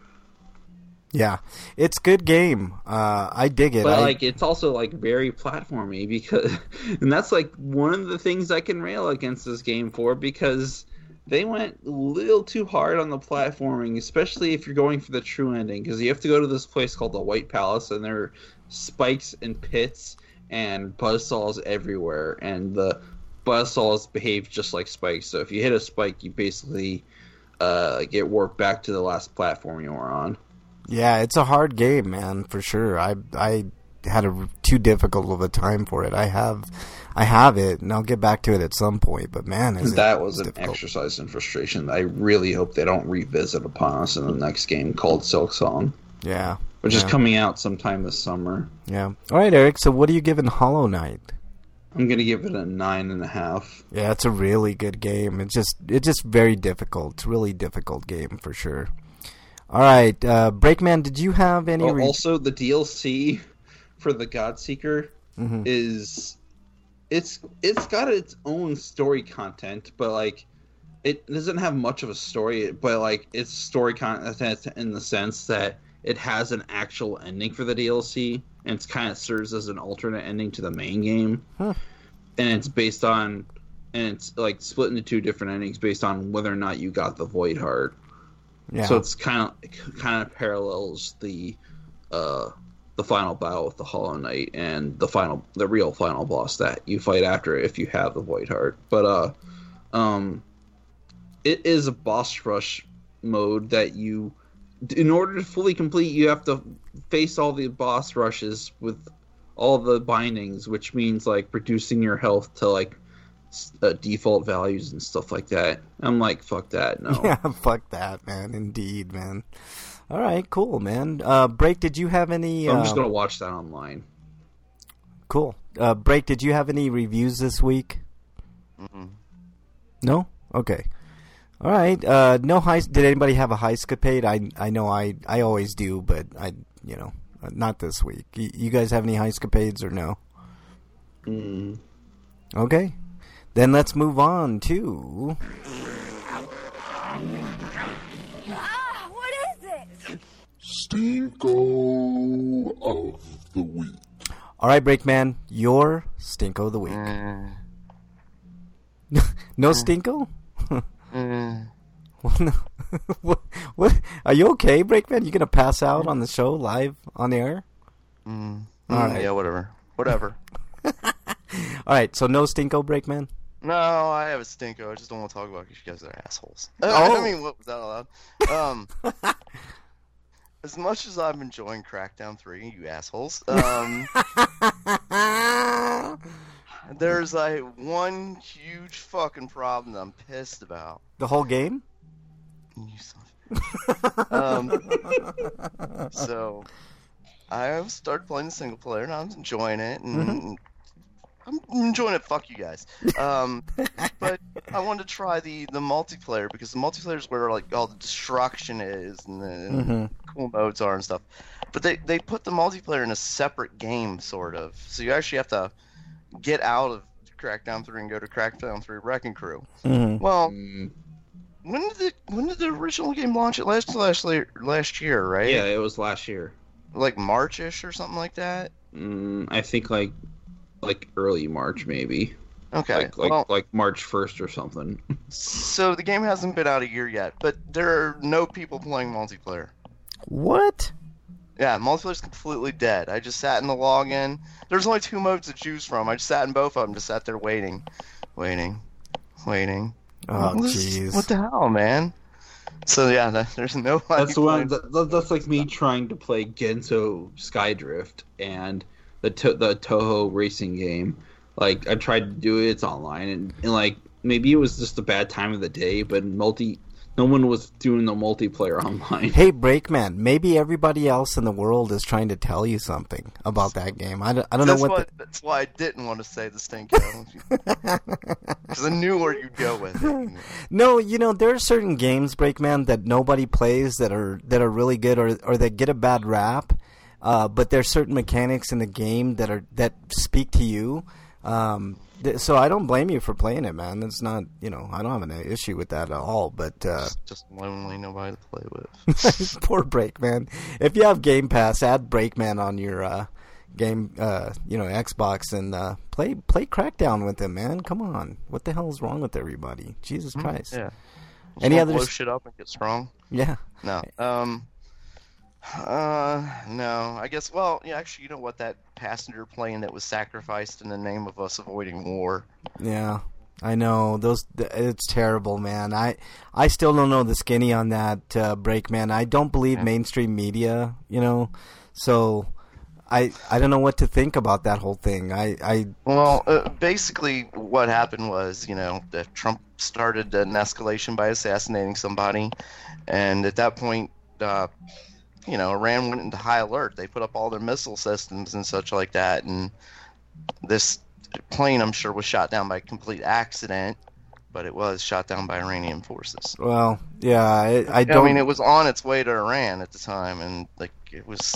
Yeah, it's good game. I dig it. But like, it's also like very platformy because, and that's like one of the things I can rail against this game for, because they went a little too hard on the platforming, especially if you're going for the true ending, because you have to go to this place called the White Palace, and there are spikes and pits and buzzsaws everywhere, and the buzzsaws behave just like spikes. So if you hit a spike, you basically get warped back to the last platform you were on. Yeah, it's a hard game, man, for sure. I had too difficult of a time for it. I have it, and I'll get back to it at some point. But man, that was an exercise in frustration. I really hope they don't revisit upon us in the next game called Silksong. Yeah, which is coming out sometime this summer. Yeah. All right, Eric. So, what are you giving Hollow Knight? I'm gonna give it a 9.5. Yeah, it's a really good game. It's just very difficult. It's a really difficult game for sure. All right, Breakman, did you have any? Also, the DLC for the Godseeker is it's got its own story content, but like it doesn't have much of a story. But like it's story content in the sense that it has an actual ending for the DLC, and it's kind of serves as an alternate ending to the main game. And it's based on, and it's like split into two different endings based on whether or not you got the Void Heart. Yeah. So it's kind of parallels the final battle with the Hollow Knight and the real final boss that you fight after if you have the Void Heart. But it is a boss rush mode that you, in order to fully complete, you have to face all the boss rushes with all the bindings, which means like reducing your health to like default values and stuff like that. I'm like, fuck that, no. Yeah, fuck that, man. Indeed, man. All right, cool, man. Break, did you have any... So I'm just going to watch that online. Cool. Break, did you have any reviews this week? No? Okay. All right. No high... Did anybody have a high-scapade? I know I always do, but Not this week. You guys have any Heiscapades or no? Okay. Then let's move on to... What is it? Stinko of the Week. All right, Breakman, your Stinko of the Week. No Stinko? What? Are you okay, Breakman? You gonna pass out on the show live on the air? All right. Yeah, whatever. All right, so no Stinko, Breakman? No, I have a Stinko. I just don't want to talk about it because you guys are assholes. Oh. I mean, what was that allowed? As much as I'm enjoying Crackdown 3, you assholes, there's one huge fucking problem that I'm pissed about. The whole game? You son of a bitch. So, I started playing the single player, and I'm enjoying it, and I'm enjoying it. Fuck you guys. But I wanted to try the multiplayer, because the multiplayer is where all the destruction is, and the cool modes are and stuff. But they put the multiplayer in a separate game, sort of. So you actually have to get out of Crackdown 3 and go to Crackdown 3 Wrecking Crew. Well, when did the original game launch? It last year, right? Yeah, it was last year. Like March-ish or something like that? I think like early March, maybe. Okay. Like March 1st or something. So the game hasn't been out a year yet, but there are no people playing multiplayer. What? Yeah, multiplayer's completely dead. I just sat in the login. There's only 2 modes to choose from. I just sat in both of them, just sat there waiting. Oh, jeez. What the hell, man? So yeah, there's nobody. That's one. That's like me trying to play Genso Skydrift and the Toho racing game. Like I tried to do it, it's online, and like maybe it was just a bad time of the day, but no one was doing the multiplayer online. Hey, Breakman, maybe everybody else in the world is trying to tell you something about that game. I don't know what. That's why I didn't want to say the Stinko. Because I knew where you'd go with it. No, there are certain games, Breakman, that nobody plays that are really good or that get a bad rap. But there's certain mechanics in the game that speak to you. So I don't blame you for playing it, man. It's not, I don't have an issue with that at all. But just lonely, nobody to play with. Poor Breakman. If you have Game Pass, add Breakman on your game, Xbox, and play Crackdown with him, man. Come on, what the hell is wrong with everybody? Jesus Christ. Yeah. Any other blow shit up and get strong? Yeah. No. No. I guess. Well, yeah. Actually, you know what? That passenger plane that was sacrificed in the name of us avoiding war. Yeah, I know. It's terrible, man. I still don't know the skinny on that Breakman. I don't believe mainstream media. So I don't know what to think about that whole thing. Well, basically, what happened was, that Trump started an escalation by assassinating somebody, and at that point, Iran went into high alert. They put up all their missile systems and such like that, and this plane, I'm sure, was shot down by complete accident, but it was shot down by Iranian forces. Well, yeah, I don't. I mean, it was on its way to Iran at the time, and it was.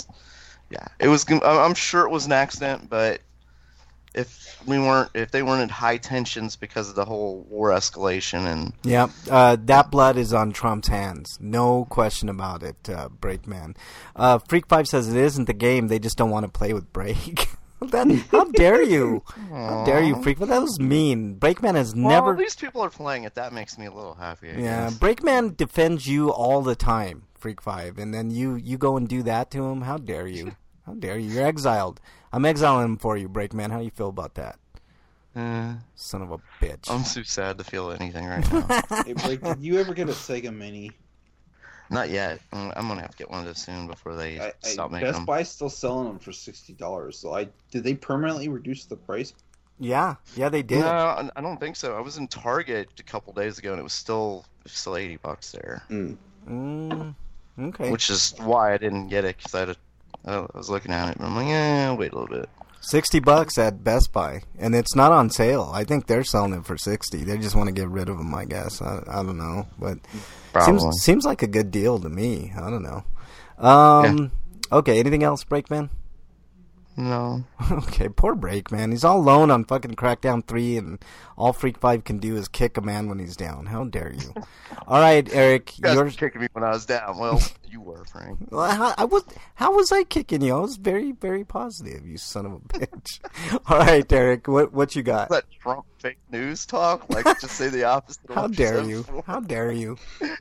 I'm sure it was an accident, but if they weren't in high tensions because of the whole war escalation and that blood is on Trump's hands, no question about it. Breakman, Freak5 says it isn't the game; they just don't want to play with Break. How dare you? How dare you, Freak5? That was mean. Breakman has never. At least people are playing it. That makes me a little happy. I guess. Breakman defends you all the time, Freak5, and then you go and do that to him. How dare you? How dare you? You're exiled. I'm exiling him for you, Breakman. How do you feel about that? Son of a bitch. I'm too sad to feel anything right now. Hey, Break, did you ever get a Sega Mini? Not yet. I'm going to have to get one of those soon before they stop making them. Best Buy's still selling them for $60. So did they permanently reduce the price? Yeah, they did. No, I don't think so. I was in Target a couple days ago, and it was still $80 there. Okay. Which is why I didn't get it, because I was looking at it, and I'm like, wait a little bit. $60 at Best Buy, and it's not on sale. I think they're selling it for $60. They just want to get rid of them, I guess. I don't know, but seems like a good deal to me. I don't know. Okay, anything else, Breakman? No. Okay, poor Breakman. He's all alone on fucking Crackdown 3, and all Freak 5 can do is kick a man when he's down. How dare you? All right, Eric. You guys were kicking me when I was down. Well, you were, Frank. Well, how was I kicking you? I was very, very positive, you son of a bitch. All right, Eric, what you got? That Trump fake news talk? Like, just say the opposite of How what dare said you? before. How dare you?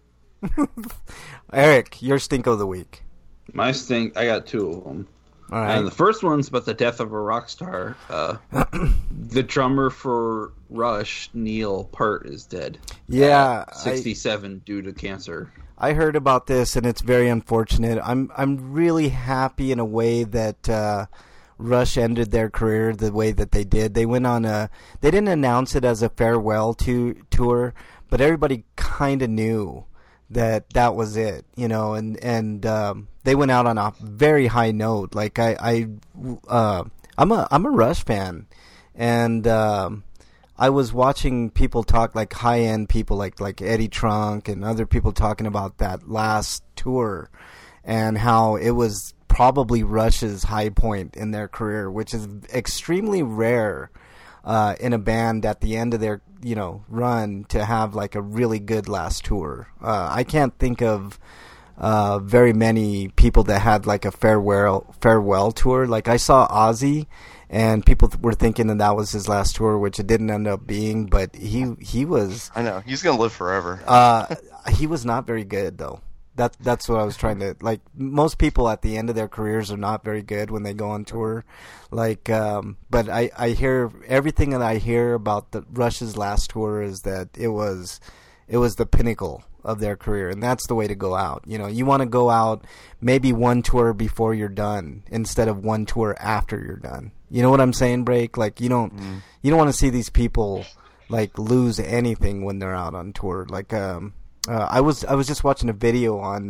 Eric, your stink of the week. My stink, I got two of them. All right. And the first one's about the death of a rock star. The drummer for Rush, Neil Peart, is dead. Yeah, 67 due to cancer. I heard about this, and it's very unfortunate. I'm really happy in a way that Rush ended their career the way that they did. They went on they didn't announce it as a farewell tour, but everybody kind of knew that was it, you know, and they went out on a very high note. Like I'm a Rush fan, and I was watching people talk, like high end people like Eddie Trunk and other people talking about that last tour and how it was probably Rush's high point in their career, which is extremely rare in a band at the end of their run to have like a really good last tour. I can't think of very many people that had like a farewell tour. Like I saw Ozzy, and people were thinking that was his last tour, which it didn't end up being. But he was. I know he's gonna live forever. He was not very good though. That's what I was trying to, like, most people at the end of their careers are not very good when they go on tour. Like, but I hear everything that I hear about the Rush's last tour is that it was the pinnacle of their career, and that's the way to go out. You know, you want to go out maybe one tour before you're done instead of one tour after you're done. You know what I'm saying, Break? Like, you don't want to see these people like lose anything when they're out on tour. Like, I was just watching a video on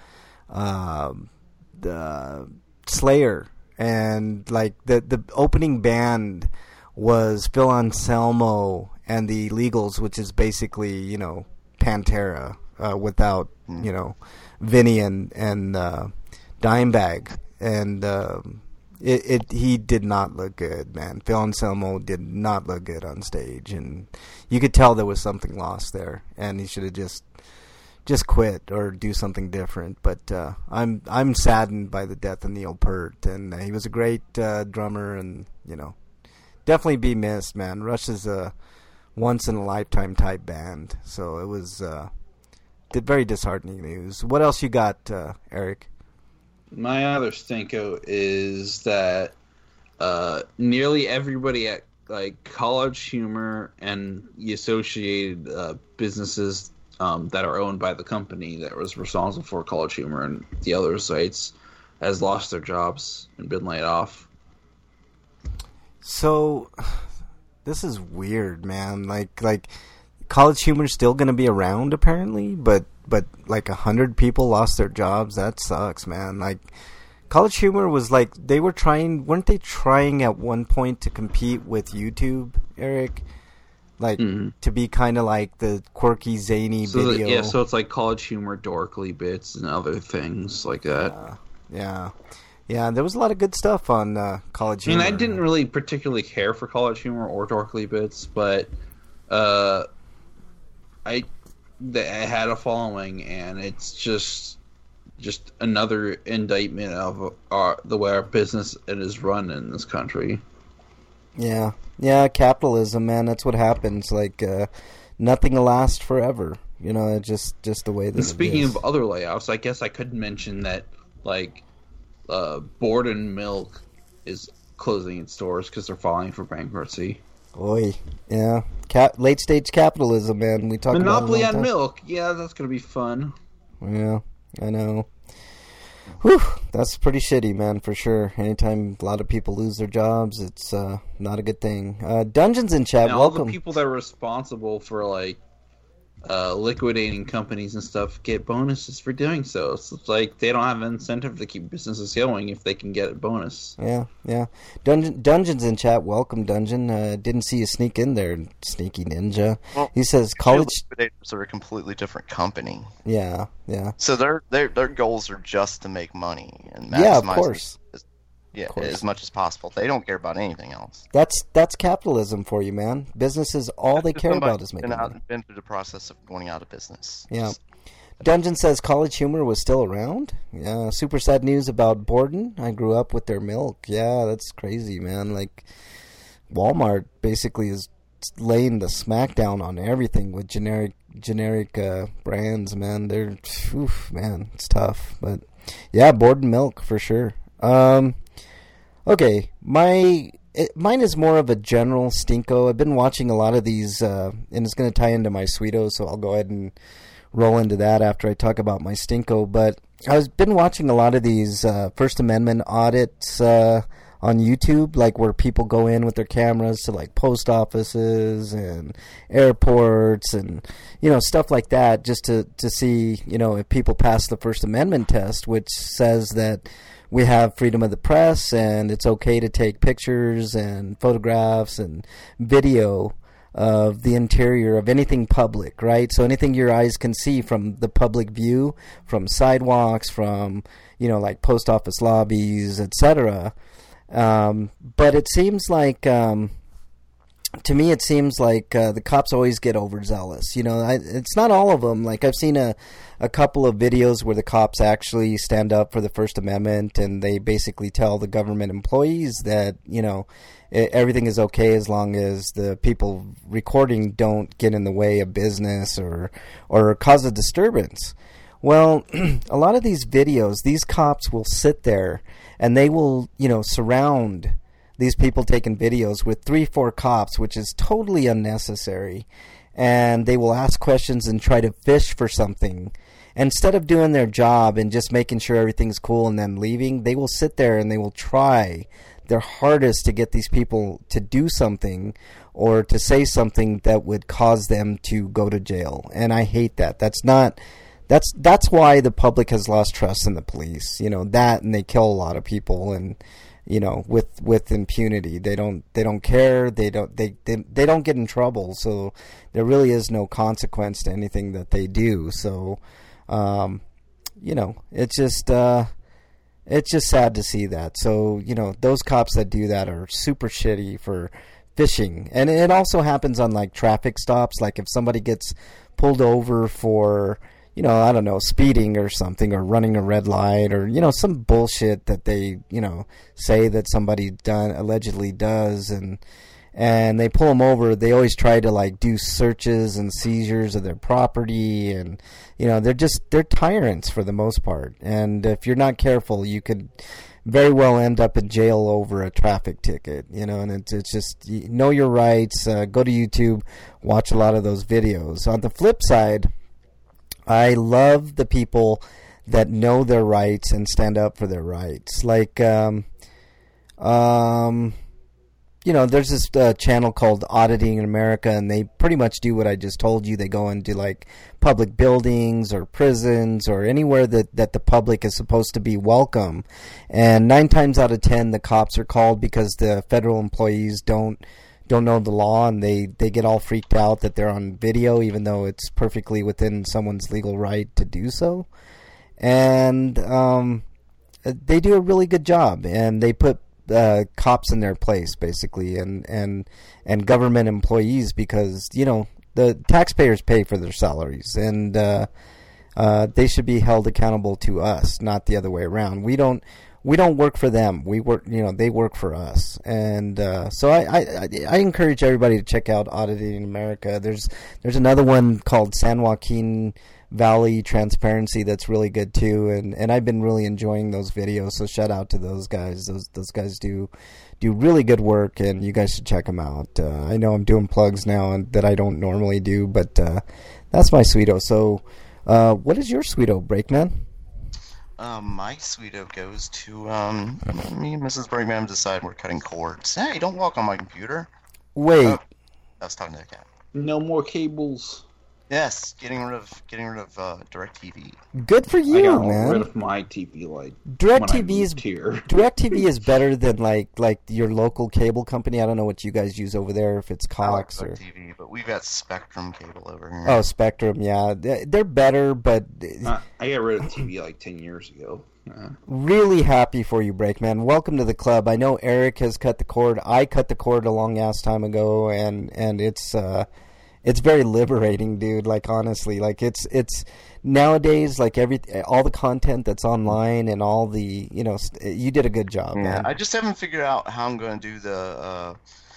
the Slayer, and like the opening band was Phil Anselmo and the Illegals, which is basically Pantera without Vinny and Dimebag, and he did not look good, man. Phil Anselmo did not look good on stage, and you could tell there was something lost there, and he should have just quit or do something different. But I'm saddened by the death of Neil Peart, and he was a great drummer, and definitely be missed, man. Rush is a once in a lifetime type band, so it was very disheartening news. What else you got, Eric? My other stinko is that nearly everybody at like College Humor and the associated businesses that are owned by the company that was responsible for College Humor and the other sites has lost their jobs and been laid off. So this is weird, man. Like College Humor is still going to be around apparently, but like 100 people lost their jobs. That sucks, man. Like College Humor was like, weren't they trying at one point to compete with YouTube, Eric? Like to be kind of like the quirky, zany video. So it's like College Humor, Dorkly Bits, and other things like that. Yeah. There was a lot of good stuff on College Humor. I didn't really particularly care for College Humor or Dorkly Bits, but I had a following, and it's just another indictment of the way our business is run in this country. Yeah, capitalism, man. That's what happens. Like nothing will last forever. It's just the way that. And speaking of other layoffs, I guess I could mention that like Borden Milk is closing its doors because they're filing for bankruptcy. Oy, yeah. Late stage capitalism, man. We talk Monopoly about on milk. Yeah, that's gonna be fun. Yeah, I know. Whew, that's pretty shitty, man, for sure. Anytime a lot of people lose their jobs, it's not a good thing. Dungeons in chat, and welcome. All the people that are responsible for like liquidating companies and stuff get bonuses for doing so. So it's like they don't have an incentive to keep businesses going if they can get a bonus. Yeah. Dungeon's in chat. Welcome, Dungeon. Didn't see you sneak in there, sneaky ninja. Well, he says college liquidators are a completely different company. Yeah. So their goals are just to make money and maximize. Of course. As much as possible. They don't care about anything else. That's capitalism for you, man. Businesses, all they care about is making money. Been through the process of going out of business. Yeah. Dungeon says College Humor was still around. Yeah. Super sad news about Borden. I grew up with their milk. Yeah, that's crazy, man. Like Walmart basically is laying the smackdown on everything with generic brands, man. They're, man, it's tough. But yeah, Borden milk for sure. Okay, mine is more of a general stinko. I've been watching a lot of these, and it's going to tie into my sweeto, so I'll go ahead and roll into that after I talk about my stinko. But I've been watching a lot of these First Amendment audits on YouTube, like where people go in with their cameras to like post offices and airports and, stuff like that, just to see, if people pass the First Amendment test, which says that we have freedom of the press, and it's okay to take pictures and photographs and video of the interior of anything public, right? So anything your eyes can see from the public view, from sidewalks, from, like post office lobbies, etc. But it seems like, to me, it seems like the cops always get overzealous. It's not all of them. Like I've seen a couple of videos where the cops actually stand up for the First Amendment, and they basically tell the government employees that, everything is okay as long as the people recording don't get in the way of business or cause a disturbance. Well, a lot of these videos, these cops will sit there and they will, surround these people taking videos with 3-4 cops, which is totally unnecessary. And they will ask questions and try to fish for something. Instead of doing their job and just making sure everything's cool and then leaving, they will sit there and they will try their hardest to get these people to do something or to say something that would cause them to go to jail. And I hate that. That's why the public has lost trust in the police. That, and they kill a lot of people, and with impunity. They don't care. They don't get in trouble. So there really is no consequence to anything that they do. So, it's just sad to see that. So, those cops that do that are super shitty for fishing. And it also happens on like traffic stops. Like if somebody gets pulled over for, I don't know, speeding or something, or running a red light, or, some bullshit that they, say that somebody allegedly does, and they pull them over. They always try to like do searches and seizures of their property, and, they're tyrants for the most part. And if you're not careful, you could very well end up in jail over a traffic ticket, and it's just, know your rights, go to YouTube, watch a lot of those videos. On the flip side, I love the people that know their rights and stand up for their rights. Like, there's this channel called Auditing in America, and they pretty much do what I just told you. They go into like public buildings or prisons or anywhere that the public is supposed to be welcome. And 9 times out of 10, the cops are called because the federal employees don't know the law, and they get all freaked out that they're on video, even though it's perfectly within someone's legal right to do so. And they do a really good job, and they put cops in their place, basically, and government employees, because the taxpayers pay for their salaries, and they should be held accountable to us, not the other way around. We don't work for them. We work, they work for us. And so I encourage everybody to check out Auditing America. There's another one called San Joaquin Valley Transparency that's really good too. And I've been really enjoying those videos. So shout out to those guys. Those guys do really good work, and you guys should check them out. I know I'm doing plugs now and that I don't normally do, but that's my sweeto. So what is your sweeto, Breakman? My sweeto goes to, me and Mrs. Breakman decide we're cutting cords. Hey, don't walk on my computer. Wait. I was talking to the cat. No more cables. Yes, getting rid of DirecTV. Good for I you, got man. rid of my TV like DirecTV is better than like your local cable company. I don't know what you guys use over there, if it's Cox or DirecTV, but we've got Spectrum cable over here. Oh, Spectrum, yeah, they're better, but I got rid of TV like 10 years ago. Really happy for you, Breakman. Welcome to the club. I know Eric has cut the cord. I cut the cord a long ass time ago, and it's very liberating, dude. Like, honestly, like it's nowadays, like all the content that's online and all the, you did a good job, man. I just haven't figured out how I'm going to do the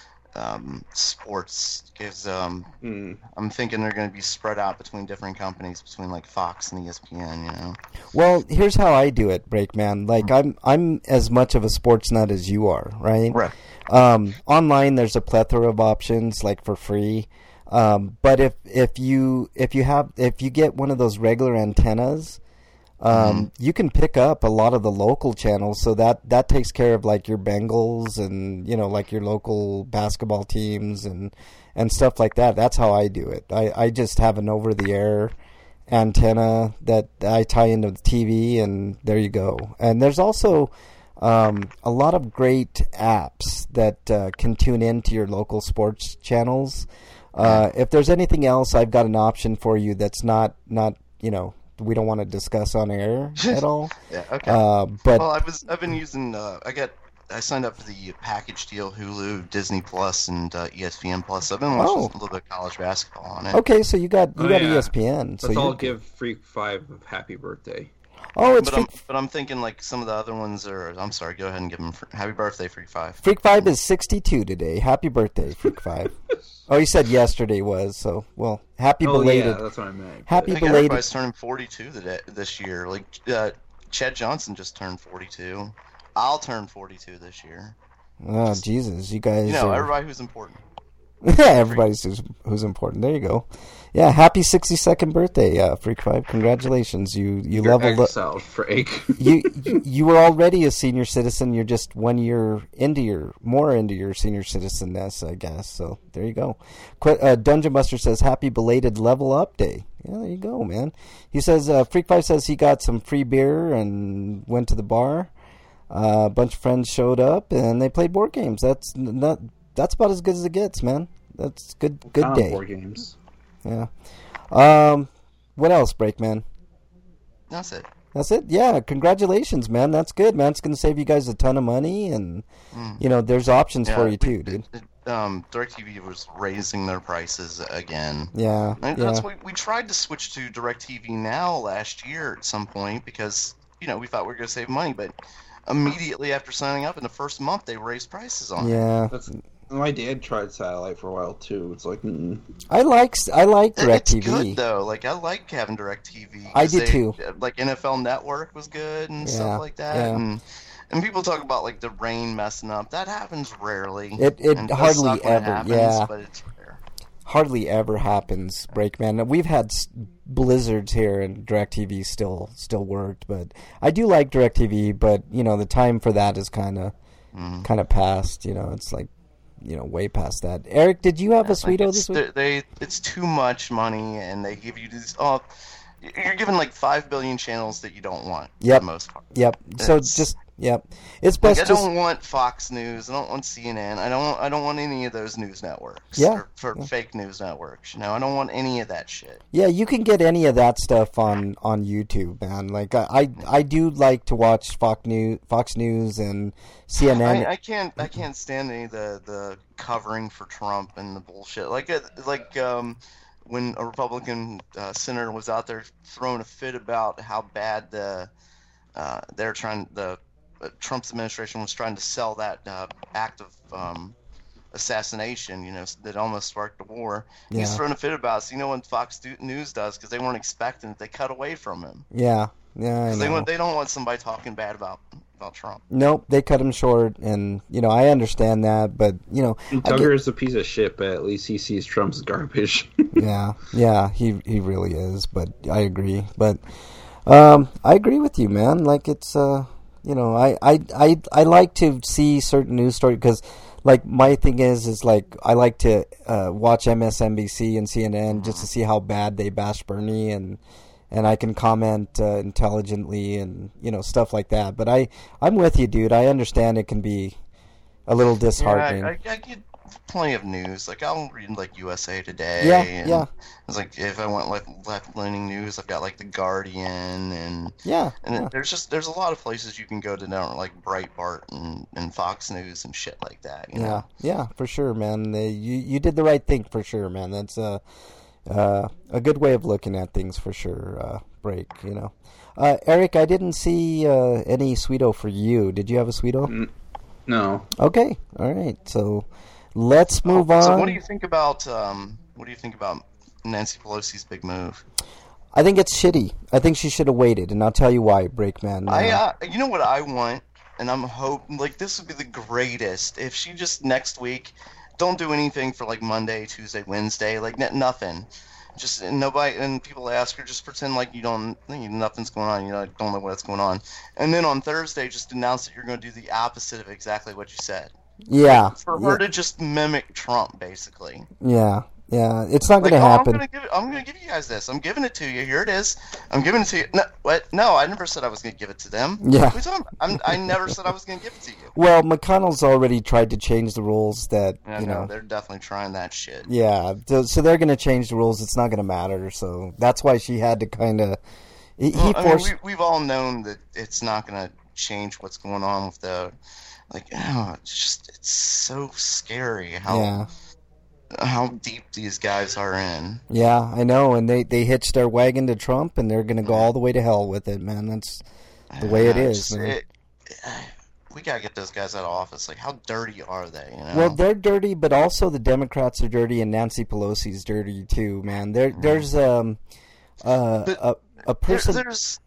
sports, because I'm thinking they're going to be spread out between different companies, between like Fox and ESPN. Well, here's how I do it, Breakman. Like, I'm as much of a sports nut as you are, right? Right. Online, there's a plethora of options, like, for free. But if you get one of those regular antennas, you can pick up a lot of the local channels. So that takes care of like your Bengals and like your local basketball teams and stuff like that. That's how I do it. I just have an over the air antenna that I tie into the TV, and there you go. And there's also a lot of great apps that can tune into your local sports channels. If there's anything else, I've got an option for you that's not we don't want to discuss on air at all. Yeah, okay. But I've been using I signed up for the package deal, Hulu, Disney Plus, and ESPN Plus. I've been watching a little bit of college basketball on it. Okay, so you got ESPN. Let's all give Freak 5 a happy birthday. Oh, but I'm thinking like some of the other ones are. I'm sorry. Go ahead and give them happy birthday, Freak 5. Freak 5 is 62 today. Happy birthday, Freak 5. Oh, you said yesterday was, so, well, happy belated. Yeah, that's what I meant. Happy I think belated. everybody's turning 42 this year. Like Chet Johnson just turned 42. I'll turn 42 this year. Oh, Jesus, you guys. Everybody who's important. Yeah, everybody's who's important. There you go. Yeah, happy 62nd birthday, Freak 5. Congratulations. You leveled up. You were already a senior citizen. You're just 1 year into your senior citizenness, I guess. So there you go. Dungeon Buster says happy belated level up day. Yeah, there you go, man. He says Freak 5 says he got some free beer and went to the bar. A bunch of friends showed up and they played board games. That's about as good as it gets, man. That's good day. Board games. Yeah. What else, Breakman? That's it. That's it? Yeah, congratulations, man. That's good, man. It's going to save you guys a ton of money, and, there's options for you, too, dude. DirecTV was raising their prices again. Yeah, That's why we tried to switch to DirecTV Now last year at some point because, we thought we were going to save money, but immediately after signing up in the first month, they raised prices on it. Yeah. My dad tried satellite for a while too. It's like I like DirecTV. It's good though. Like I like having DirecTV. I do too. Like NFL Network was good and stuff like that. Yeah. And people talk about like the rain messing up. That happens rarely. It hardly ever. Happens, but it's rare. Hardly ever happens, Breakman. We've had blizzards here, and DirecTV still worked. But I do like DirecTV. But the time for that is kind of past. It's like. Way past that. Eric, did you have a Sweeto this week? It's too much money, and they give you these. You're given like 5 billion channels that you don't want. Yep. For the most part. Yep. So just it's best. I don't want Fox News. I don't want CNN. I don't want any of those news networks. Yeah. For fake news networks. I don't want any of that shit. Yeah, you can get any of that stuff on YouTube, man. Like I do like to watch Fox News and CNN. I can't stand any of the covering for Trump and the bullshit. When a Republican senator was out there throwing a fit about how bad Trump's administration was trying to sell that act of assassination, that almost sparked the war. Yeah. He's throwing a fit about it. So what Fox News does, because they weren't expecting it, they cut away from him. Yeah. I know. They don't want somebody talking bad about Trump. Nope, they cut him short, and I understand that, but Tucker is a piece of shit, but at least he sees Trump's garbage. yeah, he really is. But I agree. But I agree with you, man. Like it's I like to see certain news stories because, like my thing is like I like to watch MSNBC and CNN just to see how bad they bash Bernie, and I can comment intelligently and stuff like that. But I'm with you, dude. I understand it can be a little disheartening. I get plenty of news. Like I'll read like USA Today. Yeah. It's like if I want like left-leaning news, I've got like the Guardian and there's a lot of places you can go to now, like Breitbart and Fox News and shit like that. Yeah, for sure, man. You did the right thing for sure, man. That's a good way of looking at things for sure. Break, Eric, I didn't see any Sweeto for you. Did you have a Sweeto? No. Okay, all right. So let's move on. So what do you think about Nancy Pelosi's big move? I think it's shitty. I think she should have waited, and I'll tell you why, Breakman. You know what I want, and I'm hoping like this would be the greatest if she just next week don't do anything for like Monday, Tuesday, Wednesday, like nothing. Just nobody, and people ask her, just pretend like nothing's going on. Don't know what's going on, and then on Thursday, just announce that you're going to do the opposite of exactly what you said. Yeah, for her to just mimic Trump, basically. Yeah, it's not going to happen. I'm going to give you guys this. I'm giving it to you. Here it is. I'm giving it to you. No, what? No, I never said I was going to give it to them. Yeah, I never said I was going to give it to you. Well, McConnell's already tried to change the rules. That they're definitely trying that shit. Yeah, so they're going to change the rules. It's not going to matter. So that's why she had to kind of. We've all known that it's not going to change what's going on with the. Like, it's so scary how deep these guys are in. Yeah, I know, and they hitched their wagon to Trump, and they're going to go all the way to hell with it, man. That's the way it is, man. We got to get those guys out of office. Like, how dirty are they, Well, they're dirty, but also the Democrats are dirty, and Nancy Pelosi's dirty, too, man. There's a person...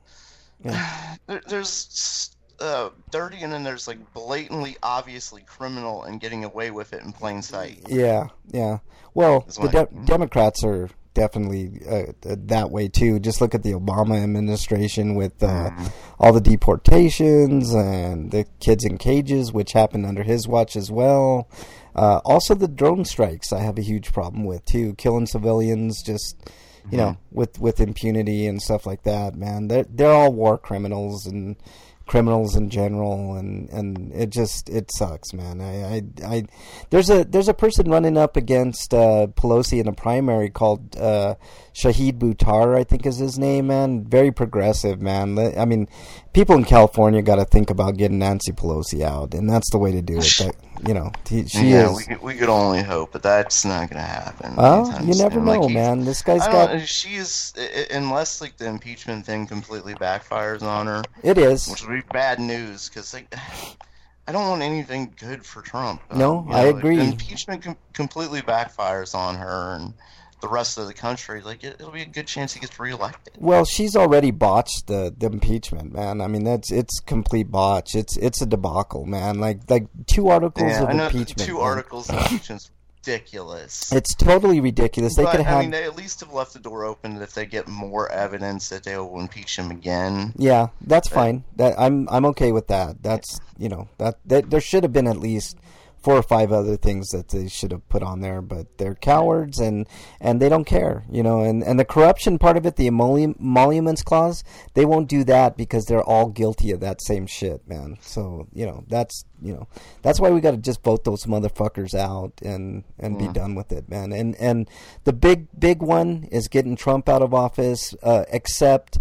There's dirty, and then there's like blatantly, obviously criminal and getting away with it in plain sight. Yeah. Well, the Democrats are definitely that way too. Just look at the Obama administration with all the deportations and the kids in cages, which happened under his watch as well. Also, the drone strikes I have a huge problem with too, killing civilians just. With impunity and stuff like that, man. They're all war criminals and criminals in general, and it sucks, man. There's a person running up against Pelosi in a primary called Shahid Buttar, I think is his name, man. Very progressive, man. I mean, people in California got to think about getting Nancy Pelosi out, and that's the way to do it. She is. We could only hope, but that's not going to happen. You never know, man. This guy's got. She is, unless like the impeachment thing completely backfires on her. It is, which would be bad news because I don't want anything good for Trump. No, I agree. If impeachment completely backfires on her and the rest of the country, like it'll be a good chance he gets reelected. Well, she's already botched the impeachment, man. I mean, it's complete botch. It's a debacle, man. Like 2 articles of impeachment. 2 articles of impeachment's ridiculous. It's totally ridiculous. They could have. I mean, they at least have left the door open that if they get more evidence that they will impeach him again. Yeah, that's fine. I'm okay with that. That's that there should have been at least 4 or 5 other things that they should have put on there, but they're cowards and they don't care, and the corruption part of it, the emoluments clause, they won't do that because they're all guilty of that same shit, man. So, that's why we got to just vote those motherfuckers out and be done with it, man. And the big one is getting Trump out of office, except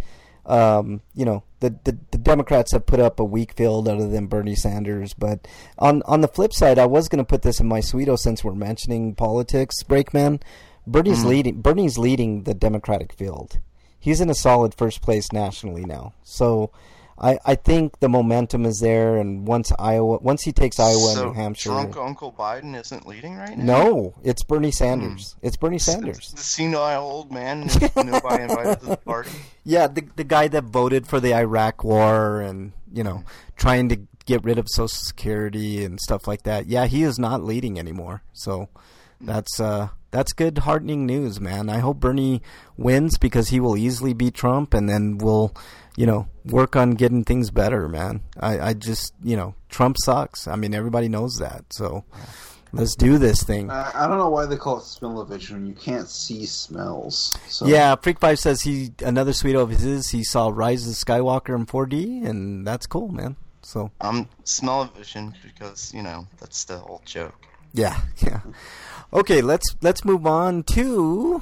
the Democrats have put up a weak field other than Bernie Sanders. But on the flip side, I was going to put this in my Sweeto since we're mentioning politics, Breakman. Bernie's leading the Democratic field. He's in a solid first place nationally now. So I think the momentum is there, and once he takes Iowa and New Hampshire, drunk Uncle Biden isn't leading right now. No, it's Bernie Sanders. It's Bernie Sanders, the senile old man nobody invited to the party. Yeah, the guy that voted for the Iraq War and trying to get rid of Social Security and stuff like that. Yeah, he is not leading anymore. So that's good, heartening news, man. I hope Bernie wins because he will easily beat Trump, and then we'll work on getting things better, man. I just, Trump sucks. I mean, everybody knows that. So let's do this thing. I don't know why they call it smell-o-vision. You can't see smells. So. Yeah, Freak 5 says another sweet of his, he saw Rise of Skywalker in 4D, and that's cool, man. So smell-o-vision because, that's the whole joke. Yeah. Okay, let's move on to...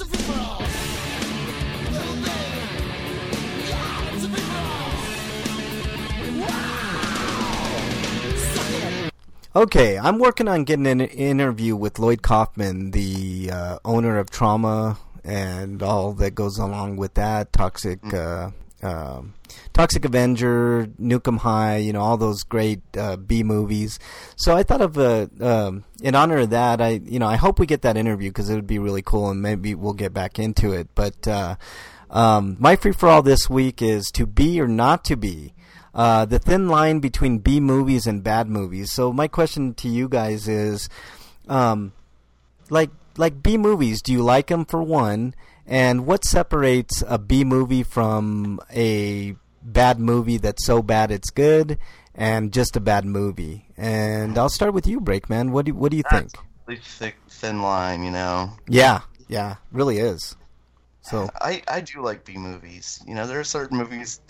Okay, I'm working on getting an interview with Lloyd Kaufman, the owner of Trauma and all that goes along with that, Toxic Avenger, Nuke 'Em High, all those great B movies. So I thought of in honor of that, I hope we get that interview because it would be really cool, and maybe we'll get back into it. But my free for all this week is to be or not to be. The thin line between B movies and bad movies. So my question to you guys is, like B movies, do you like them for one? And what separates a B movie from a bad movie that's so bad it's good, and just a bad movie? And I'll start with you, Breakman. What do you think? Really thick, thin line, Yeah, really is. So I do like B movies. There are certain movies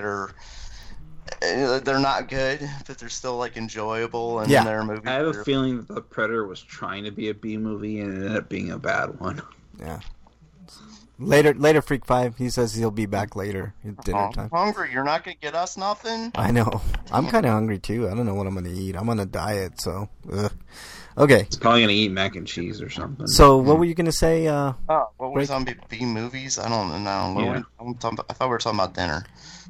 they're not good, but they're still enjoyable, and there are movies. I have a feeling that The Predator was trying to be a B movie and it ended up being a bad one. Yeah. Later, Freak 5. He says he'll be back later at dinner time. I'm hungry. You're not gonna get us nothing. I know. I'm kind of hungry too. I don't know what I'm gonna eat. I'm on a diet, so. Okay. He's probably gonna eat mac and cheese or something. So what were you gonna say? What was on B movies? I don't know. Yeah. I thought we were talking about dinner.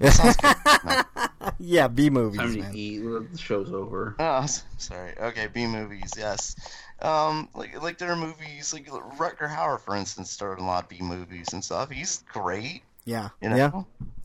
Yeah, B movies. Time man. to eat. The show's over. Oh, sorry. Okay, B movies. Yes. Like there are movies like Rutger Hauer, for instance, started a lot of B movies and stuff. He's great. Yeah. Yeah.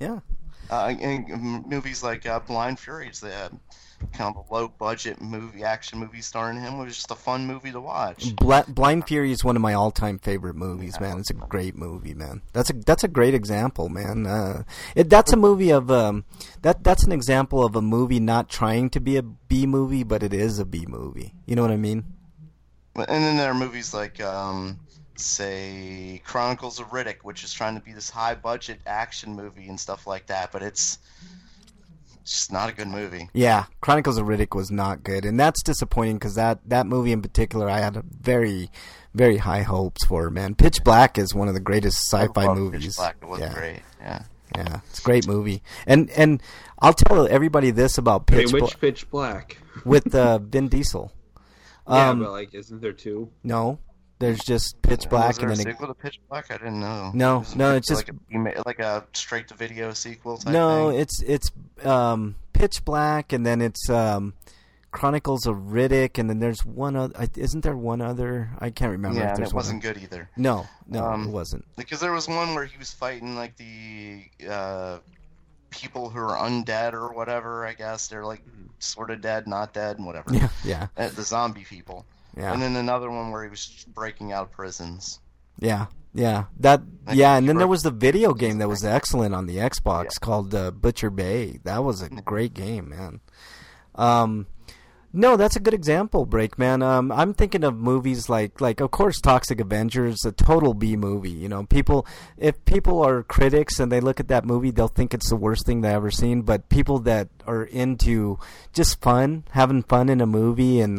And movies like Blind Furies, they had kind of a low budget action movie starring him. It was just a fun movie to watch. Blind Fury is one of my all-time favorite movies, man. It's a great movie, man. That's a great example, man. That's a movie of that's an example of a movie not trying to be a B movie, but it is a B movie. You know what I mean? And then there are movies like say Chronicles of Riddick, which is trying to be this high budget action movie and stuff like that, but it's just not a good movie. Yeah, Chronicles of Riddick was not good, and that's disappointing because that movie in particular, I had a very, very high hopes for. Man, Pitch Black is one of the greatest sci-fi movies. Pitch Black, it was great. Yeah, it's a great movie, and I'll tell everybody this about Pitch Black. Which Pitch Black? With Vin Diesel. Yeah, but isn't there two? No. There's just Pitch Black, was there and then a sequel to Pitch Black? I didn't know. No, it's just like a straight to video sequel type no, thing. it's Pitch Black, and then it's Chronicles of Riddick, and then there's one other. Isn't there one other? I can't remember. Yeah, if there's it wasn't good either. No, it wasn't. Because there was one where he was fighting like the people who are undead or whatever. I guess they're like sort of dead, not dead, and whatever. Yeah. The zombie people. Yeah. And then another one where he was breaking out of prisons. Yeah. And then there was the video game that was excellent on the Xbox called Butcher Bay. That was a great game, man. No, that's a good example, Breakman. I'm thinking of movies like of course Toxic Avenger is a total B movie. If people are critics and they look at that movie, they'll think it's the worst thing they've ever seen. But people that are into just having fun in a movie, and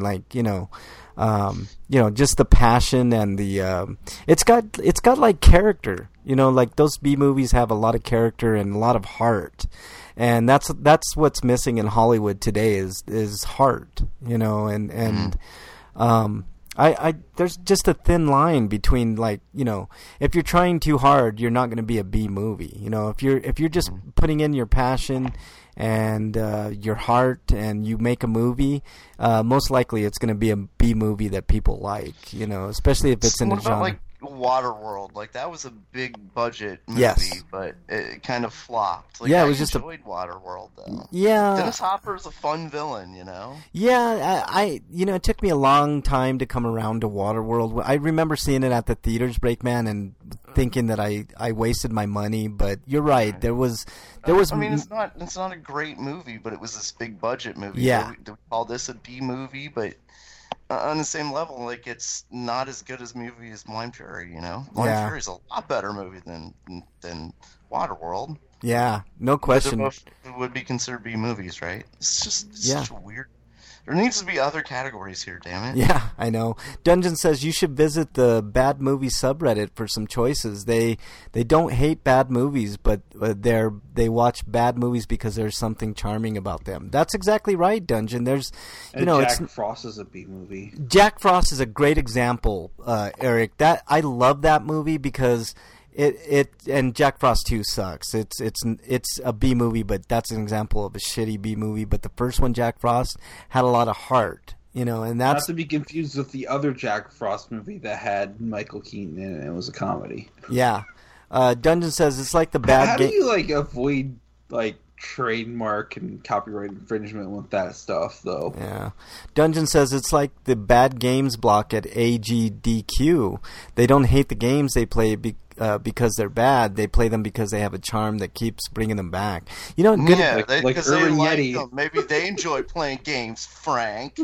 just the passion and the it's got like character. Like those B movies have a lot of character and a lot of heart. And that's what's missing in Hollywood today is heart, I there's just a thin line between if you're trying too hard, you're not going to be a B movie. If you're just putting in your passion and your heart and you make a movie, most likely it's going to be a B movie that people like, especially if it's in a genre. Waterworld, that was a big budget movie, but it kind of flopped. It was just enjoyed Waterworld though. Yeah, Dennis Hopper's a fun villain, Yeah, I it took me a long time to come around to Waterworld. I remember seeing it at the theaters, Breakman, and thinking that I wasted my money. But you're right. There was. I mean, it's not a great movie, but it was this big budget movie. Yeah. So we call this a B movie, but on the same level, like it's not as good as movie as Blind Fury. You know, Blind Fury is a lot better movie than Waterworld. Yeah, no question. But both would be considered B movies, right? It's just such a weird. There needs to be other categories here, damn it. Yeah, I know. Dungeon says you should visit the Bad Movie subreddit for some choices. They don't hate bad movies, but they watch bad movies because there's something charming about them. That's exactly right, Dungeon. There's, Jack Frost is a B movie. Jack Frost is a great example, Eric. That I love that movie because it and Jack Frost 2 sucks. It's a B movie, but that's an example of a shitty B movie. But the first one, Jack Frost, had a lot of heart, and that's not to be confused with the other Jack Frost movie that had Michael Keaton in it. It was a comedy. Yeah. Dungeon says it's like the bad. How do you avoid trademark and copyright infringement with that stuff, though? Yeah. Dungeon says it's like the bad games block at AGDQ. They don't hate the games they play because they're bad. They play them because they have a charm that keeps bringing them back. Good. Yeah, like Urban Yeti. Maybe they enjoy playing games, Frank.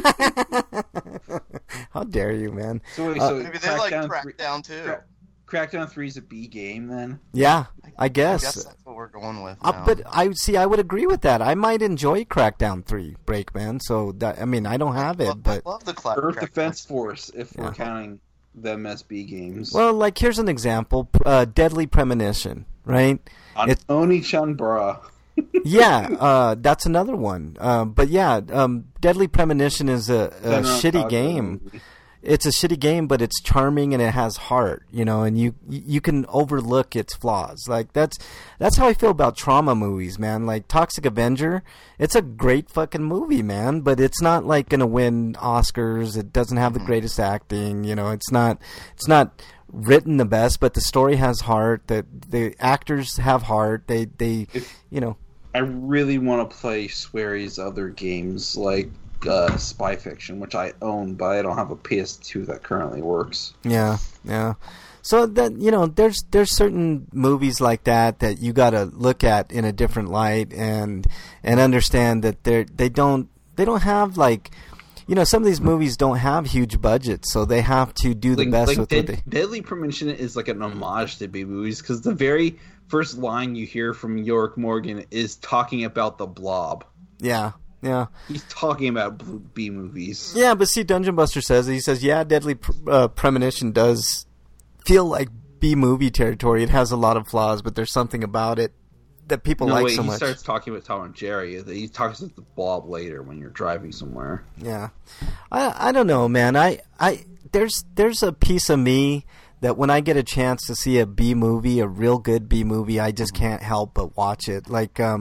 How dare you, man? So maybe they like Crackdown too. Crackdown 3 is a B game, then? Yeah, I guess. That's what we're going with now. But I would agree with that. I might enjoy Crackdown 3, Breakman. So, I don't have it, but... I love the Earth Defense Force, if we're counting them as B games. Well, here's an example. Deadly Premonition, right? Oni-chan Bra. Yeah, that's another one. But yeah, Deadly Premonition is a shitty game. Movie. It's a shitty game, but it's charming and it has heart, and you can overlook its flaws. That's how I feel about trauma movies, man. Like Toxic Avenger, it's a great fucking movie, man, but it's not gonna win Oscars. It doesn't have the greatest acting, it's not written the best, but the story has heart. The actors have heart. They I really want to play Swery's other games like Spy Fiction, which I own, but I don't have a PS2 that currently works. Yeah. So that there's certain movies like that you got to look at in a different light and understand that they don't have some of these movies don't have huge budgets, so they have to do the best with what they. Deadly Premonition is like an homage to B movies because the very first line you hear from York Morgan is talking about the Blob. Yeah. Yeah, he's talking about B movies. Yeah, but see, Dungeon Buster says Deadly Premonition does feel like B movie territory. It has a lot of flaws, but there's something about it that people so much. He starts talking about Tom and Jerry. He talks about the Blob later when you're driving somewhere. Yeah, I don't know, man. There's a piece of me that when I get a chance to see a B movie, a real good B movie, I just can't help but watch it.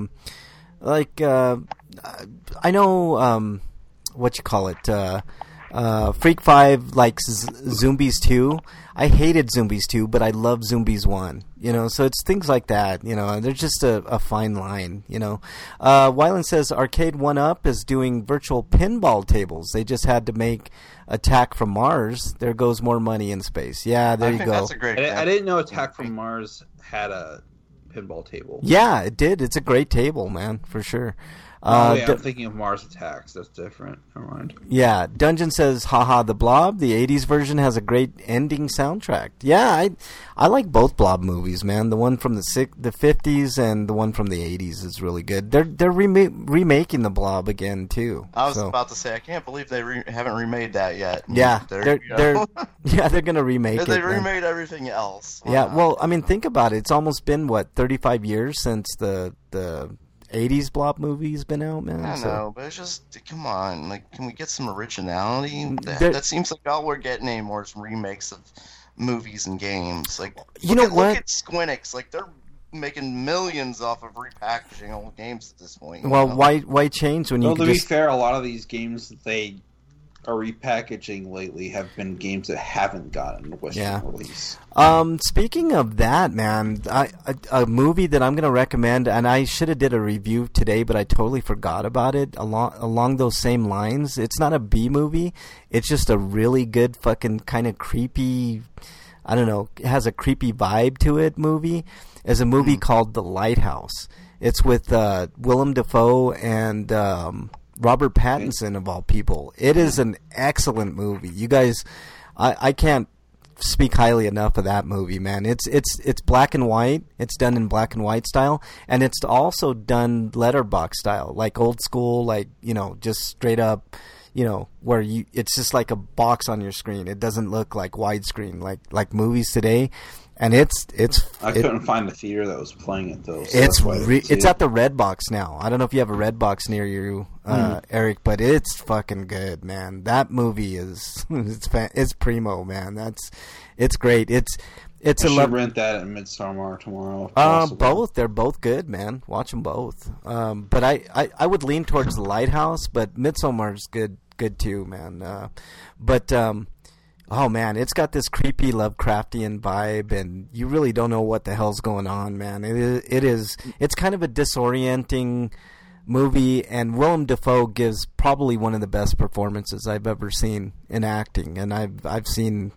I know what you call it. Freak 5 likes Zombies 2. I hated Zombies 2, but I love Zombies 1. So it's things like that. They're just a fine line. Wyland says Arcade 1-Up is doing virtual pinball tables. They just had to make Attack from Mars. There goes more money in space. Yeah, there you go. That's a great I didn't know Attack from Mars had a pinball table. Yeah, it did. It's a great table, man, for sure. I'm thinking of Mars Attacks. That's different. Never mind. Yeah, Dungeon says, haha, the Blob. The 80s version has a great ending soundtrack. Yeah, I like both Blob movies, man. The one from the 50s and the one from the 80s is really good. They're remaking the Blob again, too. I was about to say, I can't believe they haven't remade that yet. Yeah, they're going to remake it. They remade everything else. Wow. Yeah, well, I mean, think about it. It's almost been, 35 years since the 80s Blob movie's been out, man. I know, but it's just, come on. Can we get some originality? That seems like all we're getting anymore is remakes of movies and games. Look at Squinix. They're making millions off of repackaging old games at this point. Well, why change when you can to be fair, a lot of these games that they are repackaging lately have been games that haven't gotten a Western release. Speaking of that, man, a movie that I'm going to recommend, and I should have did a review today, but I totally forgot about it, along those same lines. It's not a B movie. It's just a really good fucking kind of creepy I don't know, has a creepy vibe to it movie is a movie called The Lighthouse. It's with Willem Dafoe and Robert Pattinson, of all people. It is an excellent movie. You guys, I can't speak highly enough of that movie, man. It's black and white. It's done in black and white style, and it's also done letterbox style, like old school, like, you know, just straight up, you know, where it's just like a box on your screen. It doesn't look like widescreen like movies today. And I couldn't find a theater that was playing it though. So it's at the Redbox now. I don't know if you have a Redbox near you, Eric, but it's fucking good, man. That movie is it's primo, man. It's great. It's I should rent that at Midsommar tomorrow. Both, they're both good, man. Watch them both. But I would lean towards The Lighthouse, but Midsommar's good too, man. Oh man, it's got this creepy Lovecraftian vibe, and you really don't know what the hell's going on, man. It's kind of a disorienting movie, and Willem Dafoe gives probably one of the best performances I've ever seen in acting, and I've seen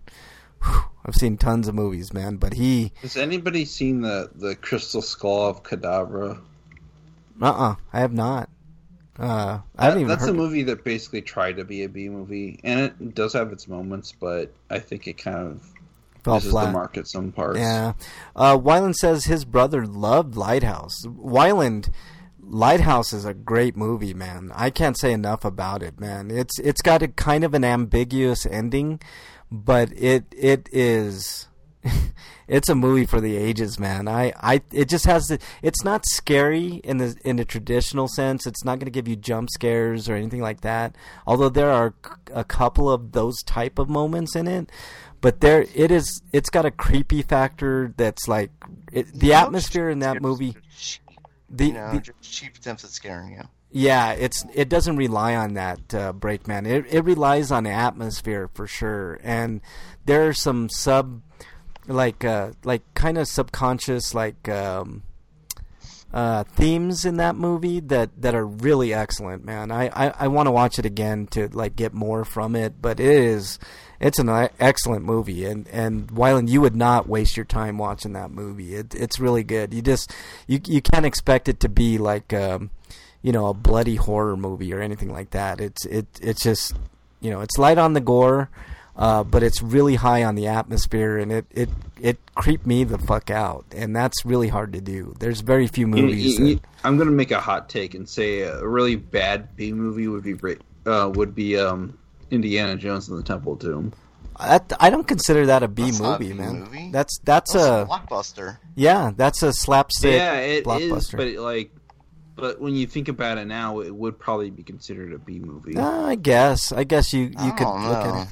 tons of movies, man. But has anybody seen the Crystal Skull of Cadabra? I have not. I haven't even That's heard a movie that basically tried to be a B movie, and it does have its moments, but I think it kind of misses the mark at some parts. Yeah. Wyland says his brother loved Lighthouse. Lighthouse is a great movie, man. I can't say enough about it, man. It's got a kind of an ambiguous ending, but it is it's a movie for the ages, man. It just has it's not scary in the traditional sense. It's not going to give you jump scares or anything like that. Although there are a couple of those type of moments in it, but it's got a creepy factor that's like the atmosphere in that movie. Cheap attempts at scaring you. Yeah, it doesn't rely on that, Breakman. It relies on atmosphere for sure, and there are some kind of subconscious themes in that movie that are really excellent, man. I want to watch it again to get more from it, but it's an excellent movie, and Wyland, you would not waste your time watching that movie. It's really good. You can't expect it to be like a bloody horror movie or anything like that. It's just, it's light on the gore. But it's really high on the atmosphere, and it creeped me the fuck out, and that's really hard to do. There's very few movies. I'm gonna make a hot take and say a really bad B movie would be Indiana Jones and the Temple of Doom. I don't consider that a B movie, man. Movie? That's a blockbuster. Yeah, that's a slapstick. Yeah, it blockbuster. is, but when you think about it now, it would probably be considered a B movie. I guess you could look at it.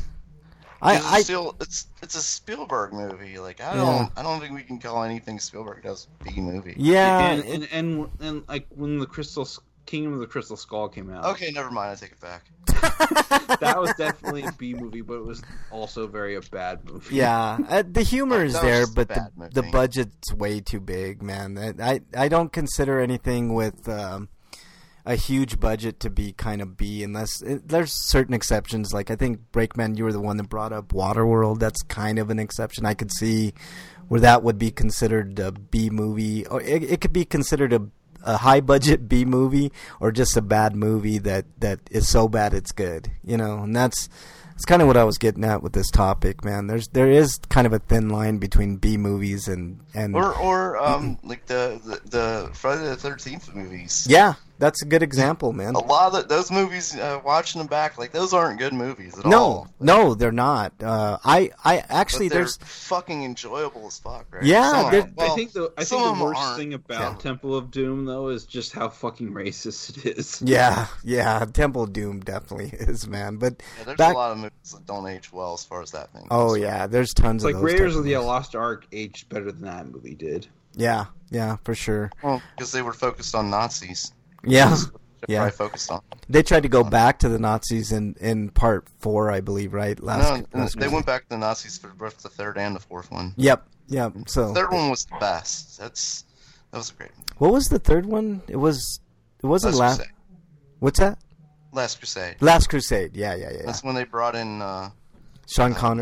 It's a Spielberg movie. I don't think we can call anything Spielberg does B movie. Yeah, and like when the Kingdom of the Crystal Skull came out. Okay, never mind. I take it back. That was definitely a B movie, but it was also a bad movie. Yeah, the humor is there, but the budget's way too big, man. I don't consider anything with a huge budget to be kind of B, unless there's certain exceptions. Like I think Breakman, you were the one that brought up Waterworld. That's kind of an exception. I could see where that would be considered a B movie, or it could be considered a high budget B movie, or just a bad movie that is so bad it's good. And that's kind of what I was getting at with this topic, man. There is kind of a thin line between B movies and like the Friday the 13th movies. Yeah, that's a good example, man. A lot of those movies, watching them back, those aren't good movies at all. No, they're not. I actually, they're there's fucking enjoyable as fuck, right? Yeah, I think the worst thing about Temple of Doom though is just how fucking racist it is. Yeah, Temple of Doom definitely is, man. But there's a lot of movies that don't age well as far as that thing. Oh yeah, there's tons of those. Like Raiders of the Lost Ark aged better than that movie did. Yeah, for sure. Well, because they were focused on Nazis. Yeah. Probably focused on. They tried to go back to the Nazis in part 4, I believe, right? They went back to the Nazis for both the third and the fourth one. Yep. So the third one was the best. That was a great movie. What was the third one? It wasn't Last. What's that? Last Crusade. Last Crusade. Yeah. That's when they brought in Sean Connery.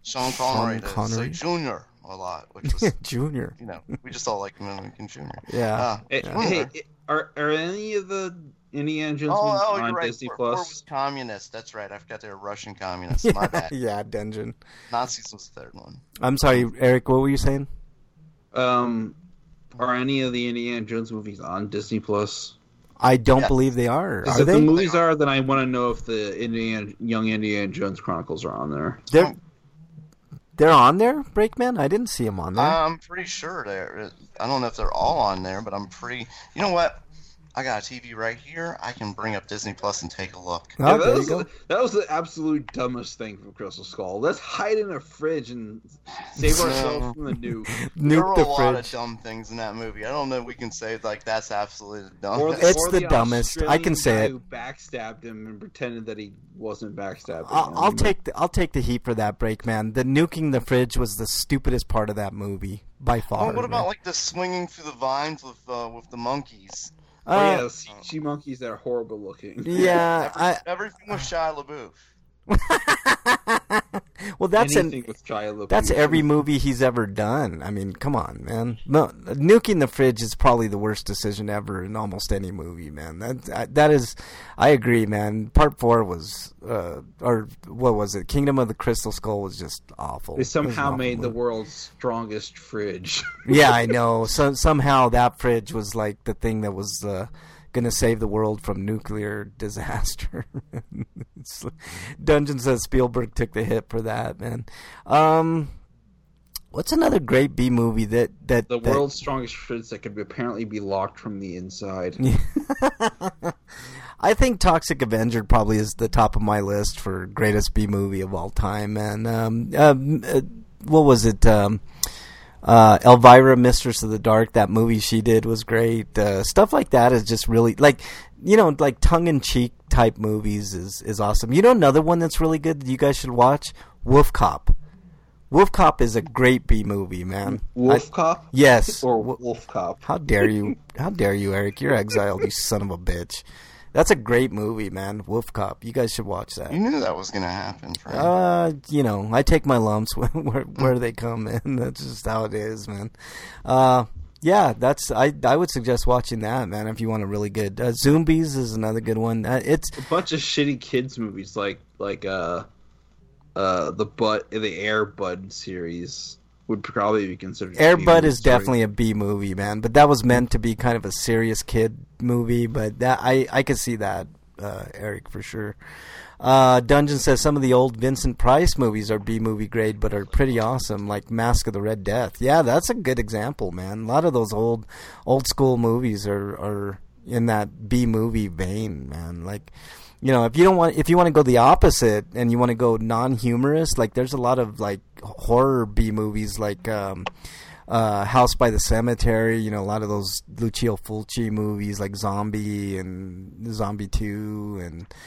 Sean Connery to Connery? say Junior a lot, which was Junior. we just all like him in Lincoln Jr. Yeah. Hey, are any of the Indiana Jones movies you're on right. Disney Four Plus? was communist. That's right. I forgot they were Russian communists. My bad. Yeah, Dungeon. Nazis was the third one. I'm sorry, Eric. What were you saying? Are any of the Indiana Jones movies on Disney Plus? I don't believe they are. If Are the they? movies are, then I want to know if the Young Indiana Jones Chronicles are on there. They're on there, Breakman? I didn't see them on there. I'm pretty sure they're. I don't know if they're all on there, but I'm pretty. You know what? I got a TV right here. I can bring up Disney Plus and take a look. Oh, there you go. That was the absolute dumbest thing from Crystal Skull. Let's hide in a fridge and save ourselves from the nuke. There were Nuke the a lot of fridge. dumb things in that movie. I don't know if we can say like that's absolutely dumb. It's the dumbest. I can say it. Who backstabbed him and pretended that he wasn't backstabbing I'll him. take the heat for that, Breakman. The nuking the fridge was the stupidest part of that movie by far. What about man. like the swinging through the vines with the monkeys? Oh yeah, the CG monkeys that are horrible looking. Yeah, Everything with Shia LaBeouf. well, that's Anything with Shia LaBeouf. that's every movie he's ever done. I mean, come on, man. No, nuking the fridge is probably the worst decision ever in almost any movie, man. That is, I agree, man. Part 4 was, or what was it? Kingdom of the Crystal Skull was just awful. They somehow awful made the movie. world's strongest fridge. Yeah, I know. So somehow that fridge was like the thing that was going to save the world from nuclear disaster. Dungeon says Spielberg took the hit for that, man. What's another great B movie that The world's strongest fridge that could apparently be locked from the inside. I think Toxic Avenger probably is the top of my list for greatest B movie of all time, man. What was it? Elvira, Mistress of the Dark, that movie she did was great. Stuff like that is just really, like, like tongue-in-cheek type movies is awesome. You know another one that's really good that you guys should watch? Wolf Cop. Wolf Cop is a great B movie, man. Wolf Cop? Yes. Or Wolf Cop? How dare you? How dare you, Eric? You're exiled, you son of a bitch. That's a great movie, man. Wolf Cop. You guys should watch that. You knew that was going to happen, Frank. I take my lumps where they come in. That's just how it is, man. Yeah, I would suggest watching that, man, if you want a really good. Zombies is another good one. It's a bunch of shitty kids movies like the Air Bud series would probably be considered. Air Bud is definitely a B movie, man, but that was meant to be kind of a serious kid movie. But that I could see that, Eric, for sure. Dungeon says some of the old Vincent Price movies are B movie grade, but are pretty awesome, like Mask of the Red Death. Yeah, that's a good example, man. A lot of those old school movies are in that B movie vein, man. Like, if you want to go the opposite and you want to go non-humorous, like there's a lot of like horror B movies like House by the Cemetery, a lot of those Lucio Fulci movies like Zombie and Zombie 2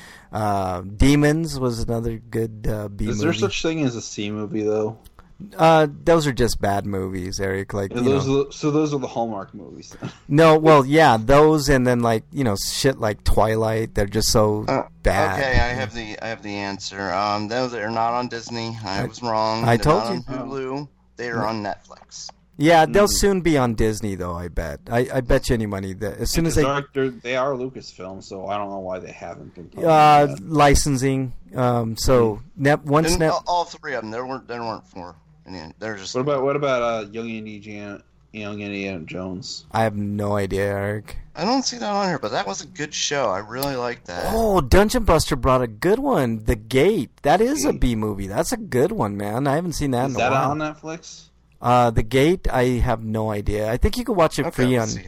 and Demons was another good B movie. Is there such thing as a C movie though? Those are just bad movies, Eric. Like so those are the Hallmark movies. No, well, yeah, those, and then like shit like Twilight. They're just so bad. Okay, I have the answer. Those are not on Disney. I was wrong. I They're told not you. on Hulu. They are on Netflix. Yeah, they'll soon be on Disney, though. I bet. I bet you any money that as soon as they are Lucasfilm, so I don't know why they haven't been licensing. So all three of them. There weren't four. They're just. What about Young Indiana Jones? I have no idea, Eric. I don't see that on here, but that was a good show. I really liked that. Oh, Dungeon Buster brought a good one. The Gate. That is a B movie. That's a good one, man. I haven't seen that in a while. Is that on Netflix? The Gate, I have no idea. I think you can watch it free on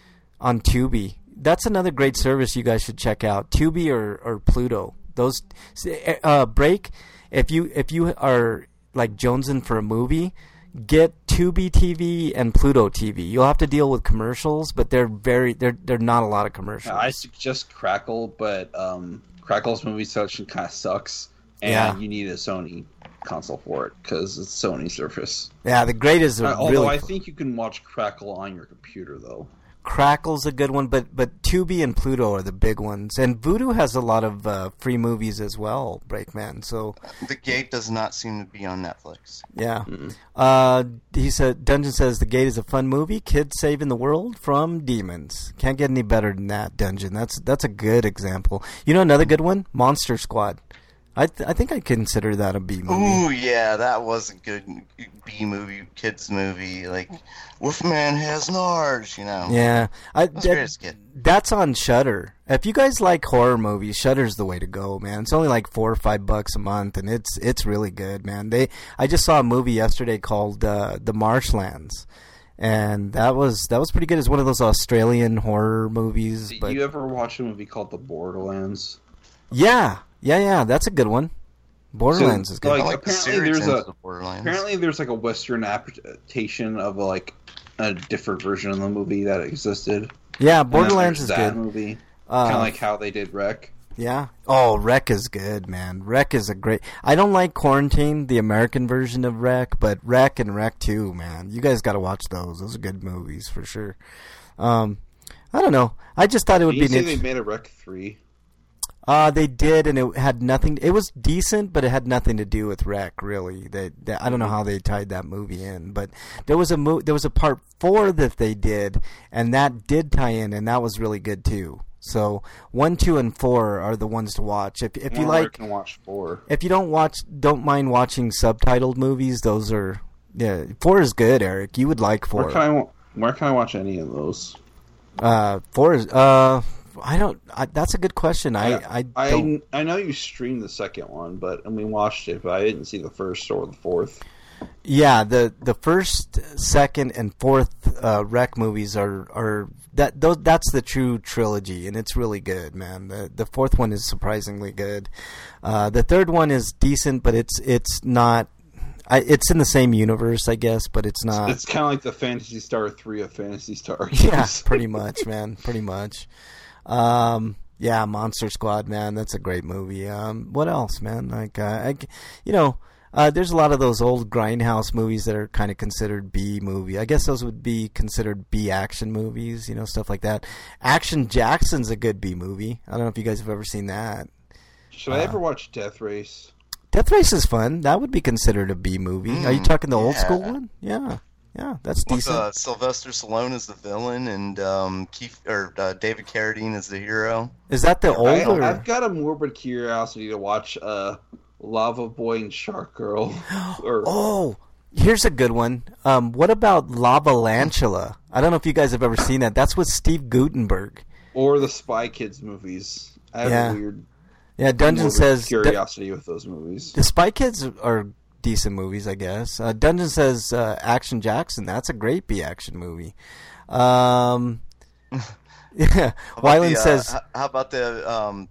Tubi. That's another great service you guys should check out. Tubi or Pluto. Those break. If you are like jonesing for a movie, get Tubi TV and Pluto TV. You'll have to deal with commercials, but they're not a lot of commercials. I suggest Crackle, but Crackle's movie selection kind of sucks, and you need a Sony console for it because it's Sony Surface. Yeah, the great is although I think you can watch Crackle on your computer though. Crackle's a good one, but Tubi and Pluto are the big ones, and Vudu has a lot of free movies as well. Breakman, so The Gate does not seem to be on Netflix. yeah. He said Dungeon says The Gate is a fun movie. Kids saving the world from demons. Can't get any better than that. Dungeon. That's a good example. You know another good one, Monster Squad. I think I consider that a B movie. Ooh, yeah, that was a good B movie, kids movie. Like, Wolfman has Nards, you know. Yeah, That's great as a kid. that's on Shudder. If you guys like horror movies, Shudder's the way to go, man. It's only like $4 or $5 a month, and it's really good, man. I just saw a movie yesterday called The Marshlands, and that was pretty good. It's one of those Australian horror movies. Did But you ever watch a movie called The Borderlands? yeah, that's a good one. Borderlands is good. I like the series into the Borderlands. Apparently there's like a Western adaptation of a different version of the movie that existed. Yeah, And then Borderlands there's is that good. movie. Kind of like how they did Wreck. Yeah. Oh, Wreck is good, man. Wreck is a great... I don't like Quarantine, the American version of Wreck, but Wreck and Wreck 2, man. You guys got to watch those. Those are good movies, for sure. I don't know. I just thought it would Did you be... say they made a Wreck 3? They did, and it had nothing... It was decent, but it had nothing to do with Wreck, really. I don't know how they tied that movie in, but there was a part 4 that they did, and that did tie in, and that was really good, too. So 1, 2, and 4 are the ones to watch. If you like, can watch 4. if you don't mind watching subtitled movies, those are 4 is good, Eric. You would like 4. Where can I watch any of those? 4 is that's a good question. I don't. I know you streamed the second one, but we watched it, but I didn't see the first or the fourth. Yeah, the first, second, and fourth Wreck movies are that's the true trilogy, and it's really good, man. The fourth one is surprisingly good. The third one is decent, but it's not. It's in the same universe, I guess, but it's not. It's kind of like the Phantasy Star 3 of Phantasy Star. Yeah, pretty much, man. Pretty much. Yeah, Monster Squad, man. That's a great movie. What else, man? Like, there's a lot of those old Grindhouse movies that are kind of considered B movie. I guess those would be considered B action movies, stuff like that. Action Jackson's a good B movie. I don't know if you guys have ever seen that. Should I ever watch Death Race? Death Race is fun. That would be considered a B movie. Are you talking the old school one? Yeah. Yeah, that's decent. With Sylvester Stallone as the villain and David Carradine as the hero. Is that the older? I've got a morbid curiosity to watch Lava Boy and Shark Girl. Oh, here's a good one. What about Lava Lantula? I don't know if you guys have ever seen that. That's with Steve Guttenberg. Or the Spy Kids movies. I have a weird Dungeon says curiosity with those movies. The Spy Kids are decent movies, I guess. Dungeon says Action Jackson. That's a great B-action movie. Yeah. Wyland says... How about the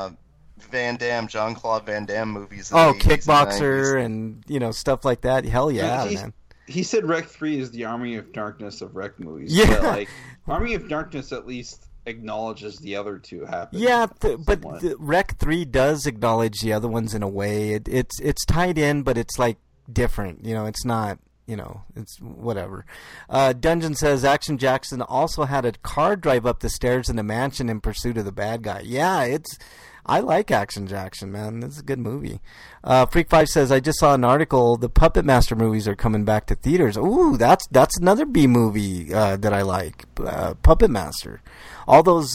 Jean-Claude Van Damme movies? Oh, Kickboxer and stuff like that. Hell yeah, man. He said Wreck 3 is the Army of Darkness of Wreck movies. Yeah. But, Army of Darkness at least acknowledges the other two happened. Yeah, but Wreck 3 does acknowledge the other ones in a way. It's tied in, but it's like different. It's not. It's whatever. Dungeon says Action Jackson also had a car drive up the stairs in a mansion in pursuit of the bad guy. Yeah, I like Action Jackson, man. It's a good movie. Freak 5 says, I just saw an article. The Puppet Master movies are coming back to theaters. Ooh, that's another B movie that I like. Puppet Master. All those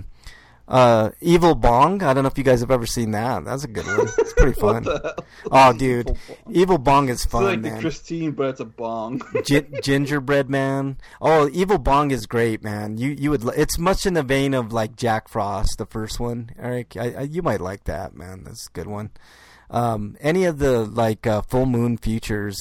Evil Bong. I don't know if you guys have ever seen that. That's a good one. It's pretty fun. Oh, dude, Evil Bong is fun. It's like man. the Christine, but it's a bong. Gingerbread Man. Oh, Evil Bong is great, man. You would. It's much in the vein of like Jack Frost, the first one, Eric. You might like that, man. That's a good one. Any of the Full Moon features,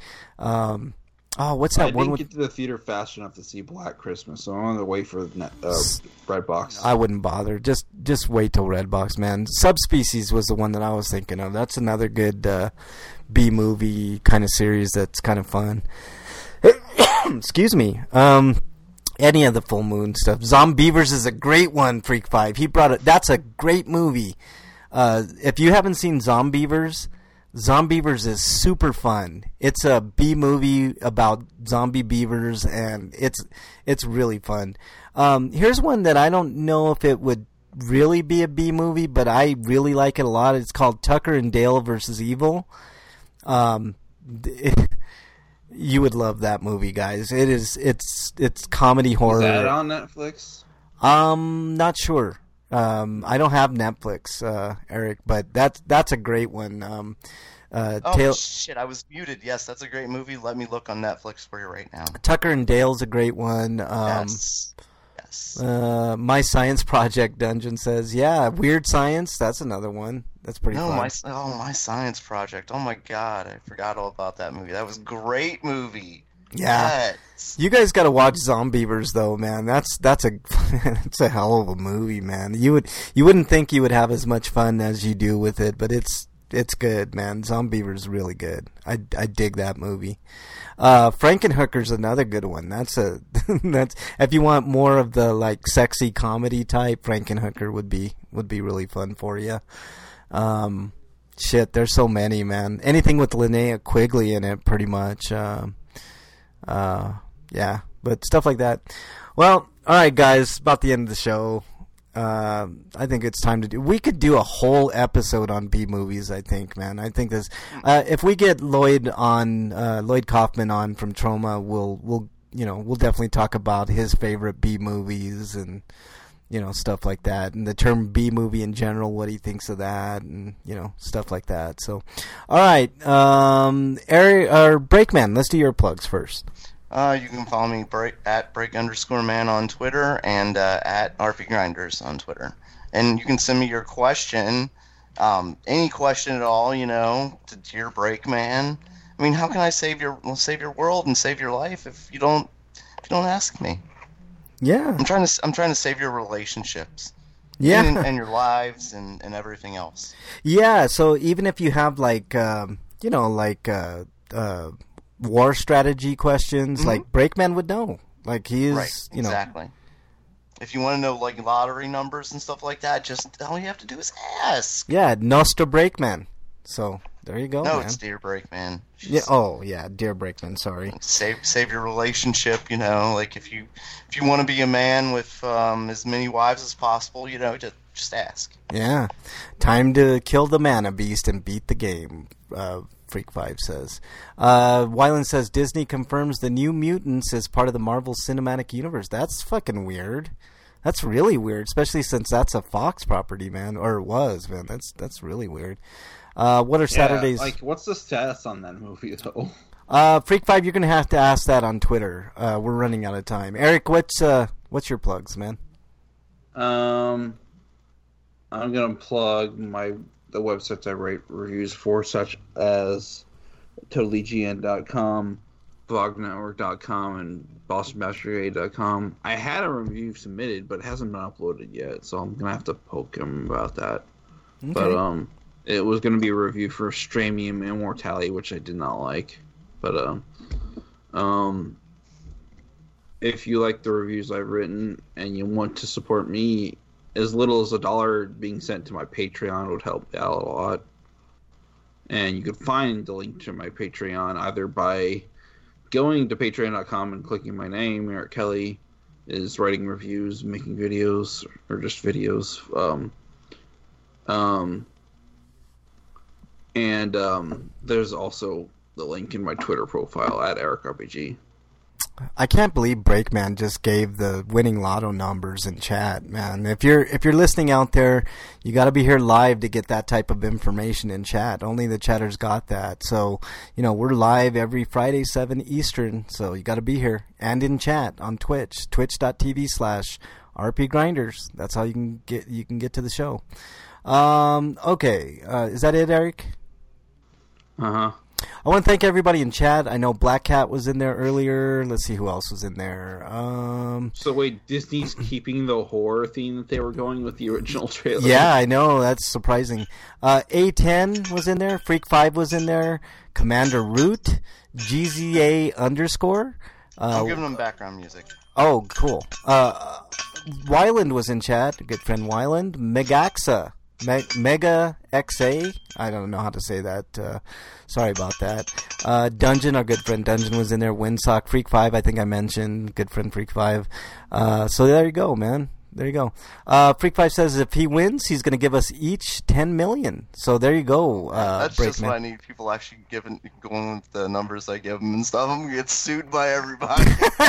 what's that one? I didn't get to the theater fast enough to see Black Christmas, so I'm on the way for Redbox. I wouldn't bother. Just wait till Redbox, man. Subspecies was the one that I was thinking of. That's another good B movie kind of series that's kind of fun. Excuse me. Any of the Full Moon stuff. Zombievers is a great one. Freak 5. He brought it. That's a great movie. If you haven't seen Zombievers is super fun. It's a B movie about zombie beavers, and it's really fun. Here's one that I don't know if it would really be a B movie, but I really like it a lot. It's called Tucker and Dale versus Evil. You would love that movie, guys. It's comedy horror. Is that on Netflix? Not sure. I don't have Netflix, Eric, but that's a great one. Shit, I was muted. Yes, that's a great movie. Let me look on Netflix for you right now. Tucker and Dale's a great one. Yes. My Science Project Dungeon says, yeah, Weird Science. That's another one. That's pretty fun. My Science Project. Oh my god, I forgot all about that movie. That was a great movie. Yeah. Yes. You guys got to watch Zombievers though, man. That's a it's a hell of a movie, man. You wouldn't think you would have as much fun as you do with it, but it's good, man. Zombiever's really good. I dig that movie. Frankenhooker's another good one. That's if you want more of the like sexy comedy type, Frankenhooker would be really fun for you. Shit, there's so many, man. Anything with Linnea Quigley in it, pretty much. Yeah, but stuff like that. Well, all right, guys, about the end of the show. I think it's time to do. We could do a whole episode on B movies. I think, man. I think this. If we get Lloyd Kaufman on from Troma, we'll definitely talk about his favorite B movies and stuff like that, and the term B movie in general, what he thinks of that, and stuff like that. So, all right, Eric or Breakman, let's do your plugs first. You can follow me at break_man on Twitter and at RP Grinders on Twitter. And you can send me your question, any question at all, to Dear Breakman. I mean, how can I save your world and save your life if you don't ask me? Yeah. I'm trying to save your relationships. Yeah. And your lives and everything else. Yeah, so even if you have war strategy questions, like Breakman would know. Like he's, right, exactly. If you want to know like lottery numbers and stuff like that, just all you have to do is ask. Yeah, Nostra Breakman. So there you go. No, man. It's Dear Breakman. Yeah. Oh, yeah, Dear Breakman. Sorry. Save your relationship. Like if you want to be a man with as many wives as possible, just ask. Yeah, time to kill the mana beast and beat the game. Freak5 says. Wyland says Disney confirms the New Mutants is part of the Marvel Cinematic Universe. That's fucking weird. That's really weird, especially since that's a Fox property, man, or it was, man. That's really weird. What are Saturdays? What's the status on that movie though? Freak5, you're gonna have to ask that on Twitter. We're running out of time. Eric, what's your plugs, man? I'm gonna plug the websites I write reviews for, such as TotallyGN.com, BlogNetwork.com, and BostonBastardGA.com. I had a review submitted, but it hasn't been uploaded yet, so I'm gonna have to poke him about that. Okay. But it was gonna be a review for Stramium Immortality, which I did not like. But if you like the reviews I've written and you want to support me, as little as $1 being sent to my Patreon would help out a lot. And you can find the link to my Patreon either by going to patreon.com and clicking my name. Eric Kelly is writing reviews, making videos, or just videos. And there's also the link in my Twitter profile at EricRPG. I can't believe Breakman just gave the winning lotto numbers in chat, man. If you're listening out there, you got to be here live to get that type of information in chat. Only the chatters got that. So, we're live every Friday 7 Eastern, so you got to be here and in chat on Twitch, twitch.tv/RPGrinders. That's how you can get to the show. Okay, is that it, Eric? Uh-huh. I want to thank everybody in chat. I know Black Cat was in there earlier. Let's see who else was in there. So wait, Disney's keeping the horror theme that they were going with the original trailer? Yeah, I know. That's surprising. A10 was in there. Freak5 was in there. Commander Root. GZA_. I'm giving them background music. Oh, cool. Wyland was in chat. Good friend Wyland. Megaxa Mega XA. I don't know how to say that. Sorry about that. Dungeon, our good friend Dungeon was in there. Windsock, Freak 5, I think I mentioned. Good friend Freak 5. So there you go, man. There you go. Freak 5 says if he wins, he's going to give us each 10 million. So there you go. That's Breakman. just what I need. People actually going with the numbers I give them and stuff. I'm going to get sued by everybody.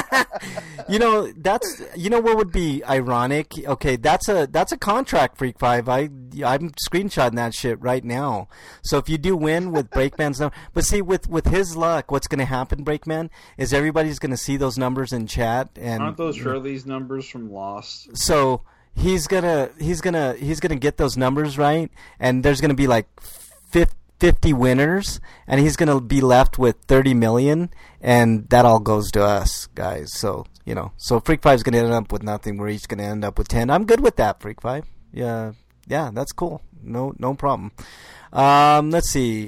What would be ironic? Okay, that's a contract, Freak 5. I'm screenshotting that shit right now. So if you do win with Breakman's number, but see, with his luck, what's going to happen, Breakman, is everybody's going to see those numbers in chat. And aren't those Shirley's numbers from Lost? So he's gonna get those numbers right, and there's gonna be like 50 winners, and he's gonna be left with 30 million, and that all goes to us guys. So so Freak 5's gonna end up with nothing. We're each gonna end up with 10. I'm good with that, Freak 5. Yeah, that's cool. No problem. Let's see.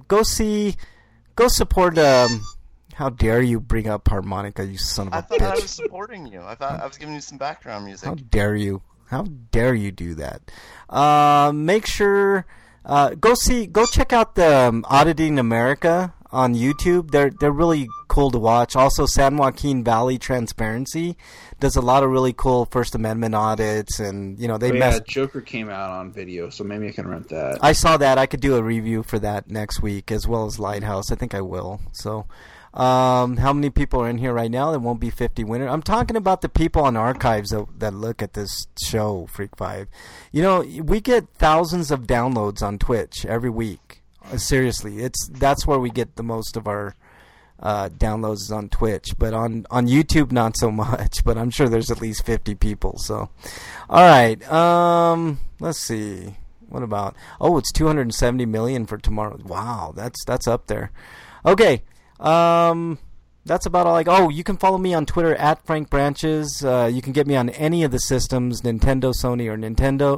Go support. How dare you bring up harmonica, you son of a bitch. I thought I was supporting you. I thought I was giving you some background music. How dare you? How dare you do that? Make sure go check out the Auditing America on YouTube. They're really cool to watch. Also, San Joaquin Valley Transparency does a lot of really cool First Amendment audits, and Joker came out on video, so maybe I can rent that. I saw that. I could do a review for that next week, as well as Lighthouse. I think I will. So. How many people are in here right now? There won't be 50 winners. I'm talking about the people on archives that look at this show, Freak 5. We get thousands of downloads on Twitch every week. Seriously, that's where we get the most of our downloads is on Twitch. But on YouTube, not so much. But I'm sure there's at least 50 people. So, all right. Let's see. What about? Oh, it's 270 million for tomorrow. Wow, that's up there. Okay. That's about all you can follow me on Twitter at Frank Branches. You can get me on any of the systems, Nintendo, Sony, or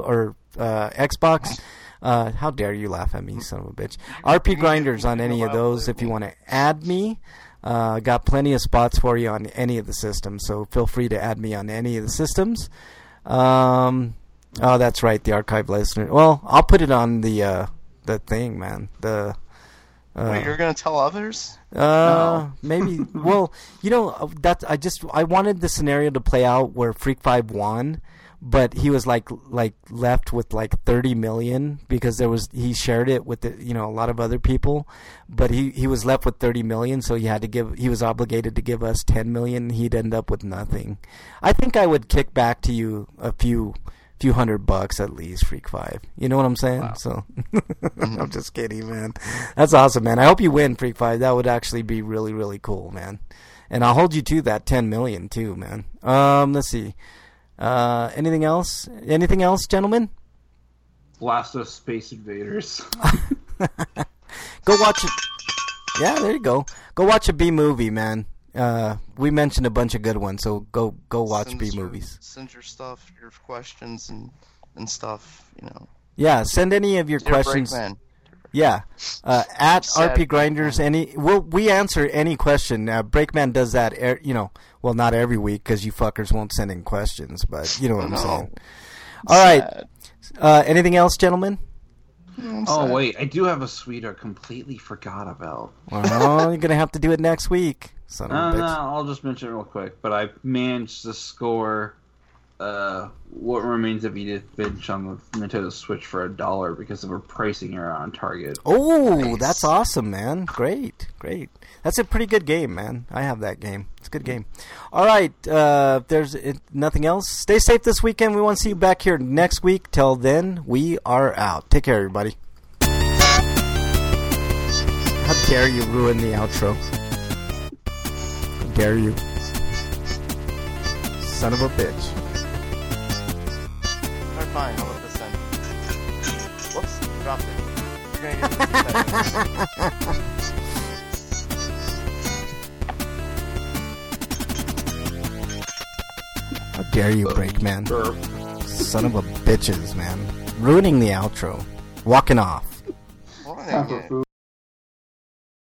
Xbox. How dare you laugh at me, son of a bitch. RP Grinders on any of those if you want to add me. Got plenty of spots for you on any of the systems, so feel free to add me on any of the systems. Oh, that's right, the archive listener. Well, I'll put it on the thing, man. Wait, you're gonna tell others? No. Maybe. Well, I wanted the scenario to play out where Freak 5 won, but he was like left with like 30 million because he shared it with a lot of other people, but he was left with 30 million, so he was obligated to give us 10 million. He'd end up with nothing. I think I would kick back to you a few $100 at least, Freak 5. You know what I'm saying? Wow. So I'm just kidding, man. That's awesome, man. I hope you win, Freak 5. That would actually be really, really cool, man. And I'll hold you to that 10 million too, man. Let's see. Anything else? Anything else, gentlemen? Blast us, Space Invaders. Go watch it. Yeah, there you go. Go watch a B movie, man. We mentioned a bunch of good ones, so go watch B movies. Send your stuff, your questions and stuff, Yeah, send any of your questions. Breakman. Yeah, at RP Grinders. We answer any question. Breakman does that. Well, not every week because you fuckers won't send in questions, but you know what I'm saying. All right. Anything else, gentlemen? Oh wait, I do have a suite I completely forgot about. Well, you're gonna have to do it next week. Son of a bitch. No, I'll just mention it real quick. But I managed to score What Remains of Edith Finch on the Nintendo Switch for $1 because of her pricing error on Target. Oh, nice. That's awesome, man. Great. That's a pretty good game, man. I have that game. It's a good game. All right, if there's nothing else, stay safe this weekend. We want to see you back here next week. Till then, we are out. Take care, everybody. How dare you ruin the outro? How dare you? Son of a bitch. Alright, fine. I'll let this end. Whoops. Dropped it. You're gonna get How dare you, Breakman? Son of a bitches, man. Ruining the outro. Walking off.